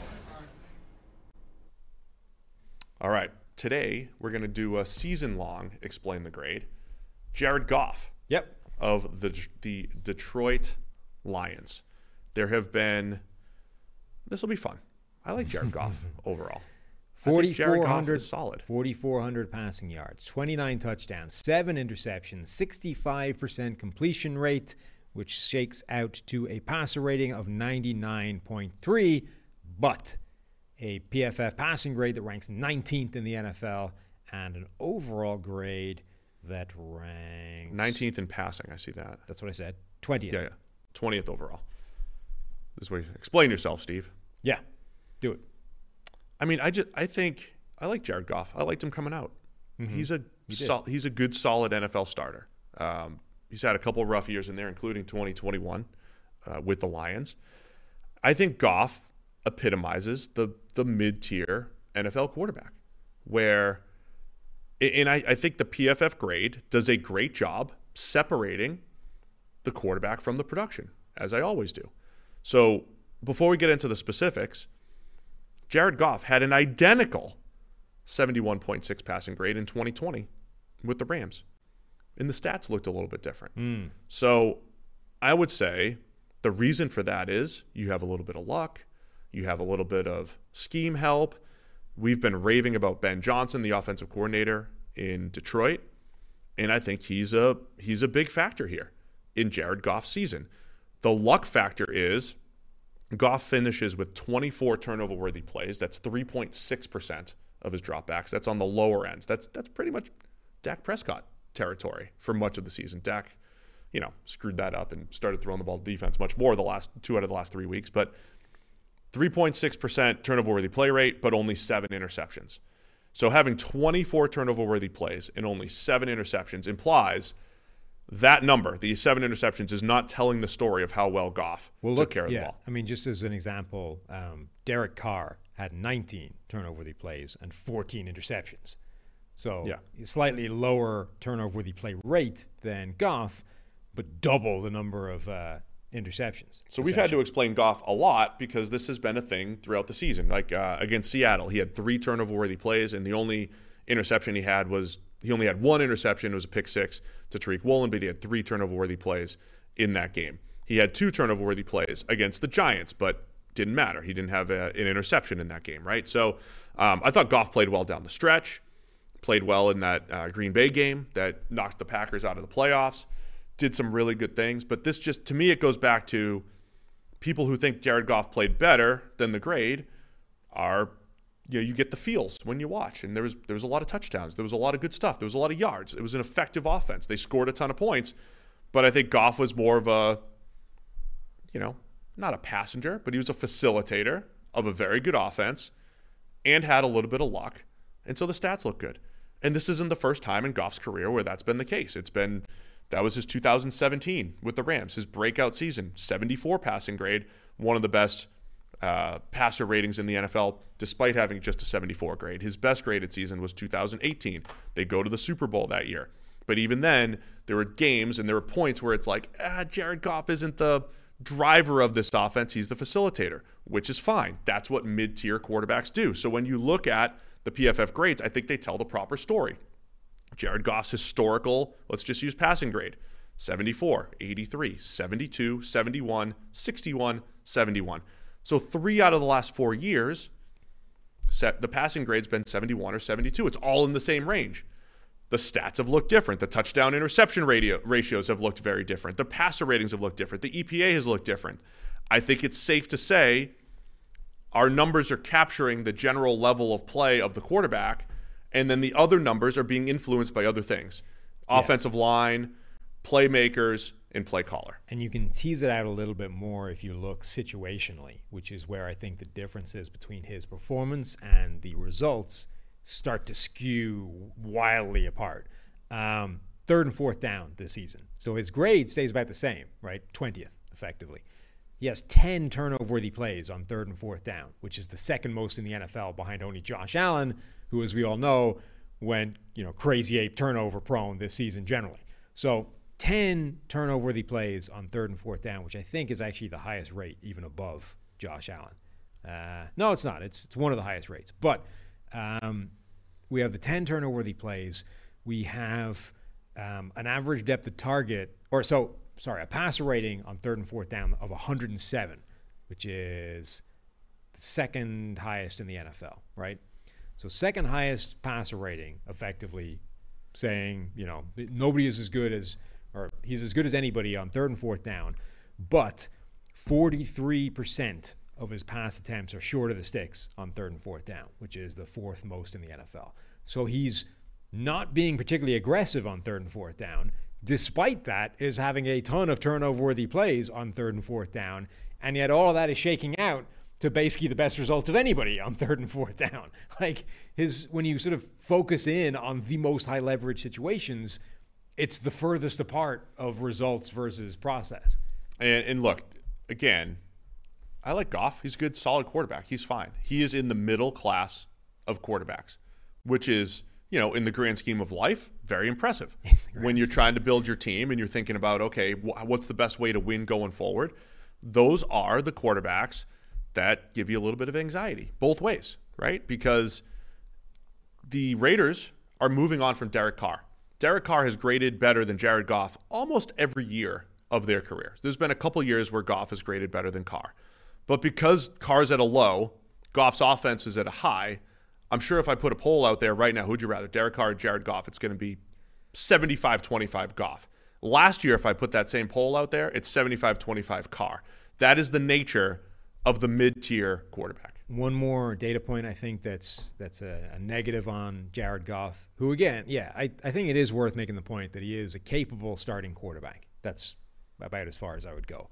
S4: All right, today we're going to do a season-long explain the grade. Jared Goff.
S5: Yep.
S4: Of the Detroit Lions. There have been, this will be fun. I like Jared Goff overall.
S5: 4,400
S4: solid.
S5: 4,400 passing yards, 29 touchdowns, 7 interceptions, 65% completion rate, which shakes out to a passer rating of 99.3, but a PFF passing grade that ranks 19th in the NFL, and an overall grade that ranks
S4: 19th in passing. I see that.
S5: That's what I said. 20th.
S4: Yeah. 20th overall. This is where you explain yourself, Steve.
S5: Yeah. Do it.
S4: I mean, I think I like Jared Goff. I liked him coming out. Mm-hmm. He's a good, solid NFL starter. He's had a couple of rough years in there, including 2021 with the Lions. I think Goff epitomizes the mid-tier NFL quarterback, where, and I think the PFF grade does a great job separating the quarterback from the production, as I always do. So before we get into the specifics, Jared Goff had an identical 71.6 passing grade in 2020 with the Rams. And the stats looked a little bit different. So I would say the reason for that is you have a little bit of luck. You have a little bit of scheme help. We've been raving about Ben Johnson, the offensive coordinator in Detroit. And I think he's a big factor here in Jared Goff's season. The luck factor is Goff finishes with 24 turnover-worthy plays. That's 3.6% of his dropbacks. That's on the lower end. That's pretty much Dak Prescott territory for much of the season. Dak, screwed that up and started throwing the ball to defense much more the last 2 out of the last 3 weeks. But 3.6% turnover-worthy play rate, but only 7 interceptions. So having 24 turnover-worthy plays and only 7 interceptions implies that number, the 7 interceptions, is not telling the story of how well Goff took care of the ball.
S5: I mean, just as an example, Derek Carr had 19 turnover-worthy plays and 14 interceptions. So slightly lower turnover-worthy play rate than Goff, but double the number of interceptions.
S4: So we've had to explain Goff a lot because this has been a thing throughout the season. Like against Seattle, he had 3 turnover-worthy plays, and the only interception he had was he only had 1 interception. It was a pick 6 to Tariq Woolen, but he had 3 turnover-worthy plays in that game. He had 2 turnover-worthy plays against the Giants, but didn't matter. He didn't have an interception in that game, right? So I thought Goff played well down the stretch, played well in that Green Bay game that knocked the Packers out of the playoffs, did some really good things. But this just, to me, it goes back to people who think Jared Goff played better than the grade are, you get the feels when you watch. And there was a lot of touchdowns. There was a lot of good stuff. There was a lot of yards. It was an effective offense. They scored a ton of points. But I think Goff was more of a, not a passenger, but he was a facilitator of a very good offense and had a little bit of luck. And so the stats look good. And this isn't the first time in Goff's career where that's been the case. That was his 2017 with the Rams, his breakout season, 74 passing grade, one of the best passer ratings in the NFL, despite having just a 74 grade. His best graded season was 2018. They go to the Super Bowl that year. But even then, there were games and there were points where it's like, Jared Goff isn't the driver of this offense. He's the facilitator, which is fine. That's what mid-tier quarterbacks do. So when you look at the PFF grades, I think they tell the proper story. Jared Goff's historical, let's just use passing grade, 74, 83, 72, 71, 61, 71. So 3 out of the last 4 years, the passing grade's been 71 or 72. It's all in the same range. the stats have looked different. The touchdown interception ratios have looked very different. The passer ratings have looked different. The EPA has looked different. I think it's safe to say our numbers are capturing the general level of play of the quarterback, and then the other numbers are being influenced by other things. Offensive line, playmakers, and play caller.
S5: And you can tease it out a little bit more if you look situationally, which is where I think the differences between his performance and the results start to skew wildly apart. Third and fourth down this season. So his grade stays about the same, right? 20th, effectively. He has 10 turnover-worthy plays on third and fourth down, which is the second most in the NFL behind only Josh Allen, who, as we all know, went, crazy ape turnover prone this season generally. So 10 turnover-worthy plays on third and fourth down, which I think is actually the highest rate, even above Josh Allen. No, it's not. It's one of the highest rates. But we have the 10 turnover-worthy plays. We have an average depth of target, a passer rating on third and fourth down of 107, which is the second highest in the NFL, right? So second highest passer rating, effectively saying, nobody is as good as, or he's as good as anybody on third and fourth down, but 43% of his pass attempts are short of the sticks on third and fourth down, which is the fourth most in the NFL. So he's not being particularly aggressive on third and fourth down. Despite that, is having a ton of turnover-worthy plays on third and fourth down, and yet all of that is shaking out to basically the best results of anybody on third and fourth down. When you sort of focus in on the most high leverage situations, it's the furthest apart of results versus process.
S4: And look, again, I like Goff. He's a good, solid quarterback. He's fine. He is in the middle class of quarterbacks, which is, in the grand scheme of life, very impressive. When you're trying to build your team and you're thinking about, okay, what's the best way to win going forward? Those are the quarterbacks that give you a little bit of anxiety both ways, right? Because the Raiders are moving on from Derek Carr. Derek Carr has graded better than Jared Goff almost every year of their career. There's been a couple years where Goff has graded better than Carr. But because Carr's at a low, Goff's offense is at a high, I'm sure if I put a poll out there right now, who'd you rather, Derek Carr or Jared Goff, it's going to be 75-25 Goff. Last year, if I put that same poll out there, it's 75-25 Carr. That is the nature of the mid-tier quarterback.
S5: One more data point I think that's a negative on Jared Goff, who again, I think it is worth making the point that he is a capable starting quarterback. That's about as far as I would go.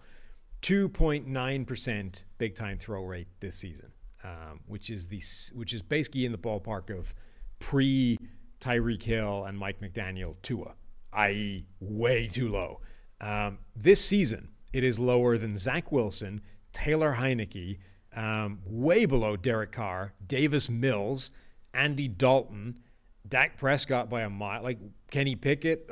S5: 2.9% big-time throw rate this season, which is basically in the ballpark of pre-Tyreek Hill and Mike McDaniel Tua, i.e. way too low. This season, it is lower than Zach Wilson, Taylor Heineke, way below Derek Carr, Davis Mills, Andy Dalton, Dak Prescott by a mile, Kenny Pickett,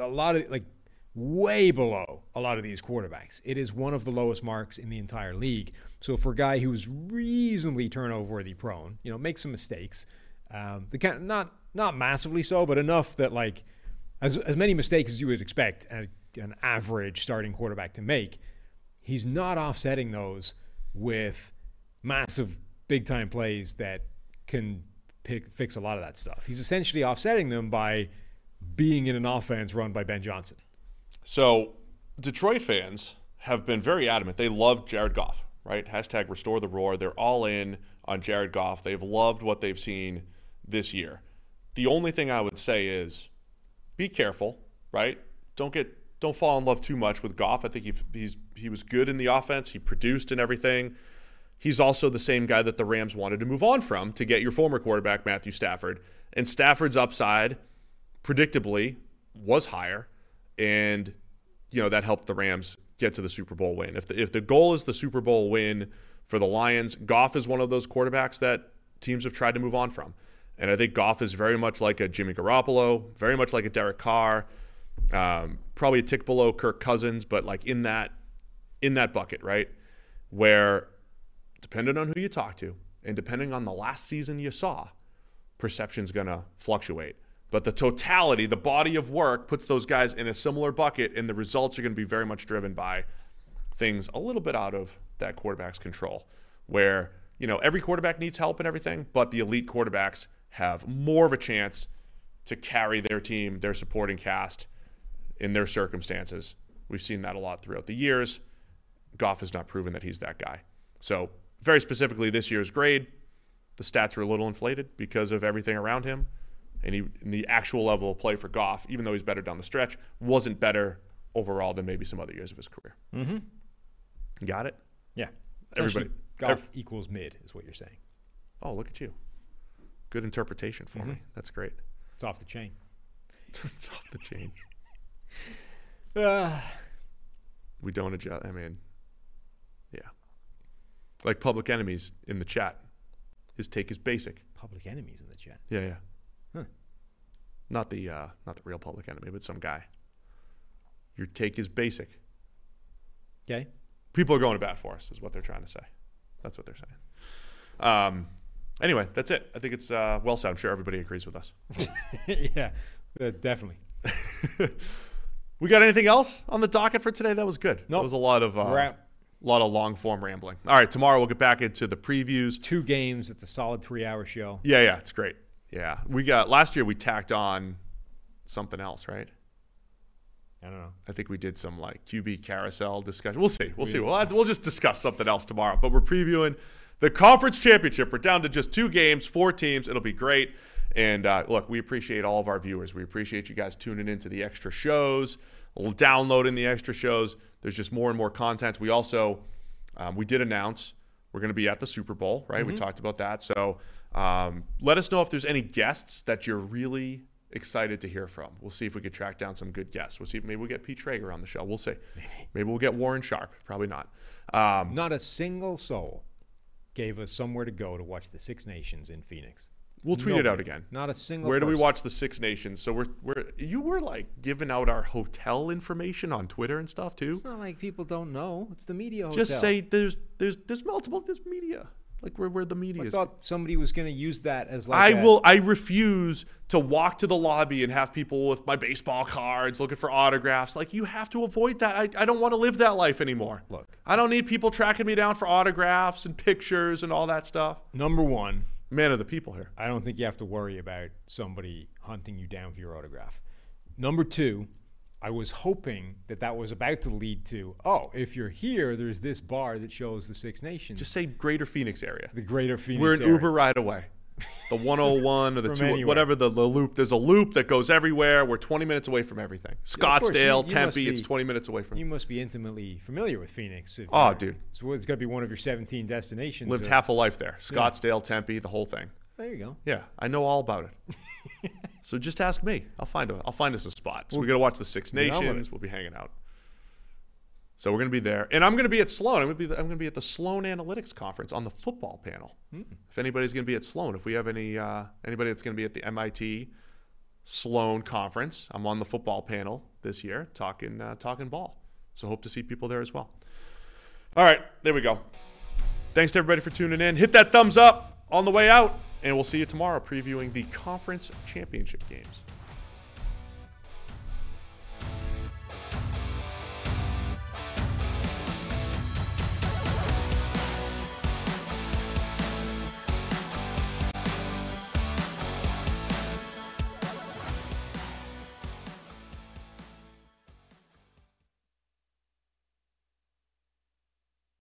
S5: way below a lot of these quarterbacks. It is one of the lowest marks in the entire league. So for a guy who's reasonably turnover-worthy prone, makes some mistakes, not massively so, but enough that as many mistakes as you would expect an average starting quarterback to make, he's not offsetting those with massive big-time plays that can fix a lot of that stuff. He's essentially offsetting them by being in an offense run by Ben Johnson.
S4: So Detroit fans have been very adamant. They love Jared Goff, right? Hashtag restore the roar. They're all in on Jared Goff. They've loved what they've seen this year. The only thing I would say is be careful, right? Don't fall in love too much with Goff. I think he was good in the offense. He produced and everything. He's also the same guy that the Rams wanted to move on from to get your former quarterback, Matthew Stafford. And Stafford's upside, predictably, was higher. And, that helped the Rams get to the Super Bowl win. If the goal is the Super Bowl win for the Lions, Goff is one of those quarterbacks that teams have tried to move on from. And I think Goff is very much like a Jimmy Garoppolo, very much like a Derek Carr, probably a tick below Kirk Cousins, but in that bucket, right? Where, depending on who you talk to and depending on the last season you saw, perception's going to fluctuate. But the totality, the body of work, puts those guys in a similar bucket, and the results are going to be very much driven by things a little bit out of that quarterback's control, where, every quarterback needs help and everything, but the elite quarterbacks have more of a chance to carry their team, their supporting cast in their circumstances. We've seen that a lot throughout the years. Goff has not proven that he's that guy. So very specifically this year's grade, the stats are a little inflated because of everything around him. And the actual level of play for Goff, even though he's better down the stretch, wasn't better overall than maybe some other years of his career. Mm-hmm. Got it?
S5: Yeah.
S4: Everybody.
S5: Goff equals mid is what you're saying.
S4: Oh, look at you. Good interpretation for me. That's great.
S5: It's off the chain.
S4: It's off the chain. We don't adjust. I mean, yeah. Like Public Enemies in the chat. His take is basic.
S5: Public Enemies in the chat.
S4: Yeah.
S5: Huh.
S4: Not the real Public Enemy, but some guy. Your take is basic.
S5: Okay.
S4: People are going to bat for us, is what they're trying to say. That's what they're saying. Anyway, that's it. I think it's well said. I'm sure everybody agrees with us.
S5: Yeah, definitely.
S4: We got anything else on the docket for today? That was good.
S5: Nope.
S4: That was a lot of long form rambling. All right, tomorrow we'll get back into the previews.
S5: 2 games. It's a solid 3-hour show.
S4: Yeah, it's great. Yeah, last year we tacked on something else, right?
S5: I don't know.
S4: I think we did some like QB carousel discussion. We'll see. We'll just discuss something else tomorrow. But we're previewing the conference championship. We're down to just 2 games, 4 teams. It'll be great. And look, we appreciate all of our viewers. We appreciate you guys tuning into the extra shows, downloading the extra shows. There's just more and more content. We also, we did announce we're going to be at the Super Bowl, right? Mm-hmm. We talked about that. So let us know if there's any guests that you're really excited to hear from. We'll see if we could track down some good guests. We'll see if maybe we'll get Pete Traeger on the show. We'll see. Maybe we'll get Warren Sharp. Probably not.
S5: Not a single soul gave us somewhere to go to watch the Six Nations in Phoenix.
S4: We'll tweet it out again.
S5: Not a single
S4: Where do we
S5: person.
S4: watch the Six Nations? So you were like giving out our hotel information on Twitter and stuff too.
S5: It's not like people don't know. It's the media hotel.
S4: Just say there's media. Like where the media is.
S5: I thought somebody was going to use that as like
S4: I refuse to walk to the lobby and have people with my baseball cards looking for autographs. Like, you have to avoid that. I don't want to live that life anymore.
S5: Look.
S4: I don't need people tracking me down for autographs and pictures and all that stuff.
S5: Number one.
S4: Man of the people here.
S5: I don't think you have to worry about somebody hunting you down for your autograph. Number two, I was hoping that was about to lead to, if you're here, there's this bar that shows the Six Nations.
S4: Just say Greater Phoenix area.
S5: The Greater Phoenix
S4: We're an
S5: area.
S4: Uber ride away. The 101 or the 2,
S5: anywhere.
S4: whatever the loop. There's a loop that goes everywhere. We're 20 minutes away from everything. Scottsdale, Tempe, it's 20 minutes away from.
S5: You must be intimately familiar with Phoenix.
S4: Dude.
S5: It's going to be one of your 17 destinations.
S4: Lived half a life there. Scottsdale, Tempe, the whole thing.
S5: There you go.
S4: Yeah, I know all about it. So just ask me. I'll find us a spot. So we're gonna watch the Six Nations. We'll be hanging out. So we're gonna be there, and I'm gonna be at Sloan. I'm gonna be at the Sloan Analytics Conference on the football panel. If anybody's gonna be at Sloan, if we have anybody that's gonna be at the MIT Sloan Conference, I'm on the football panel this year, talking ball. So hope to see people there as well. All right, there we go. Thanks to everybody for tuning in. Hit that thumbs up on the way out. And we'll see you tomorrow previewing the conference championship games.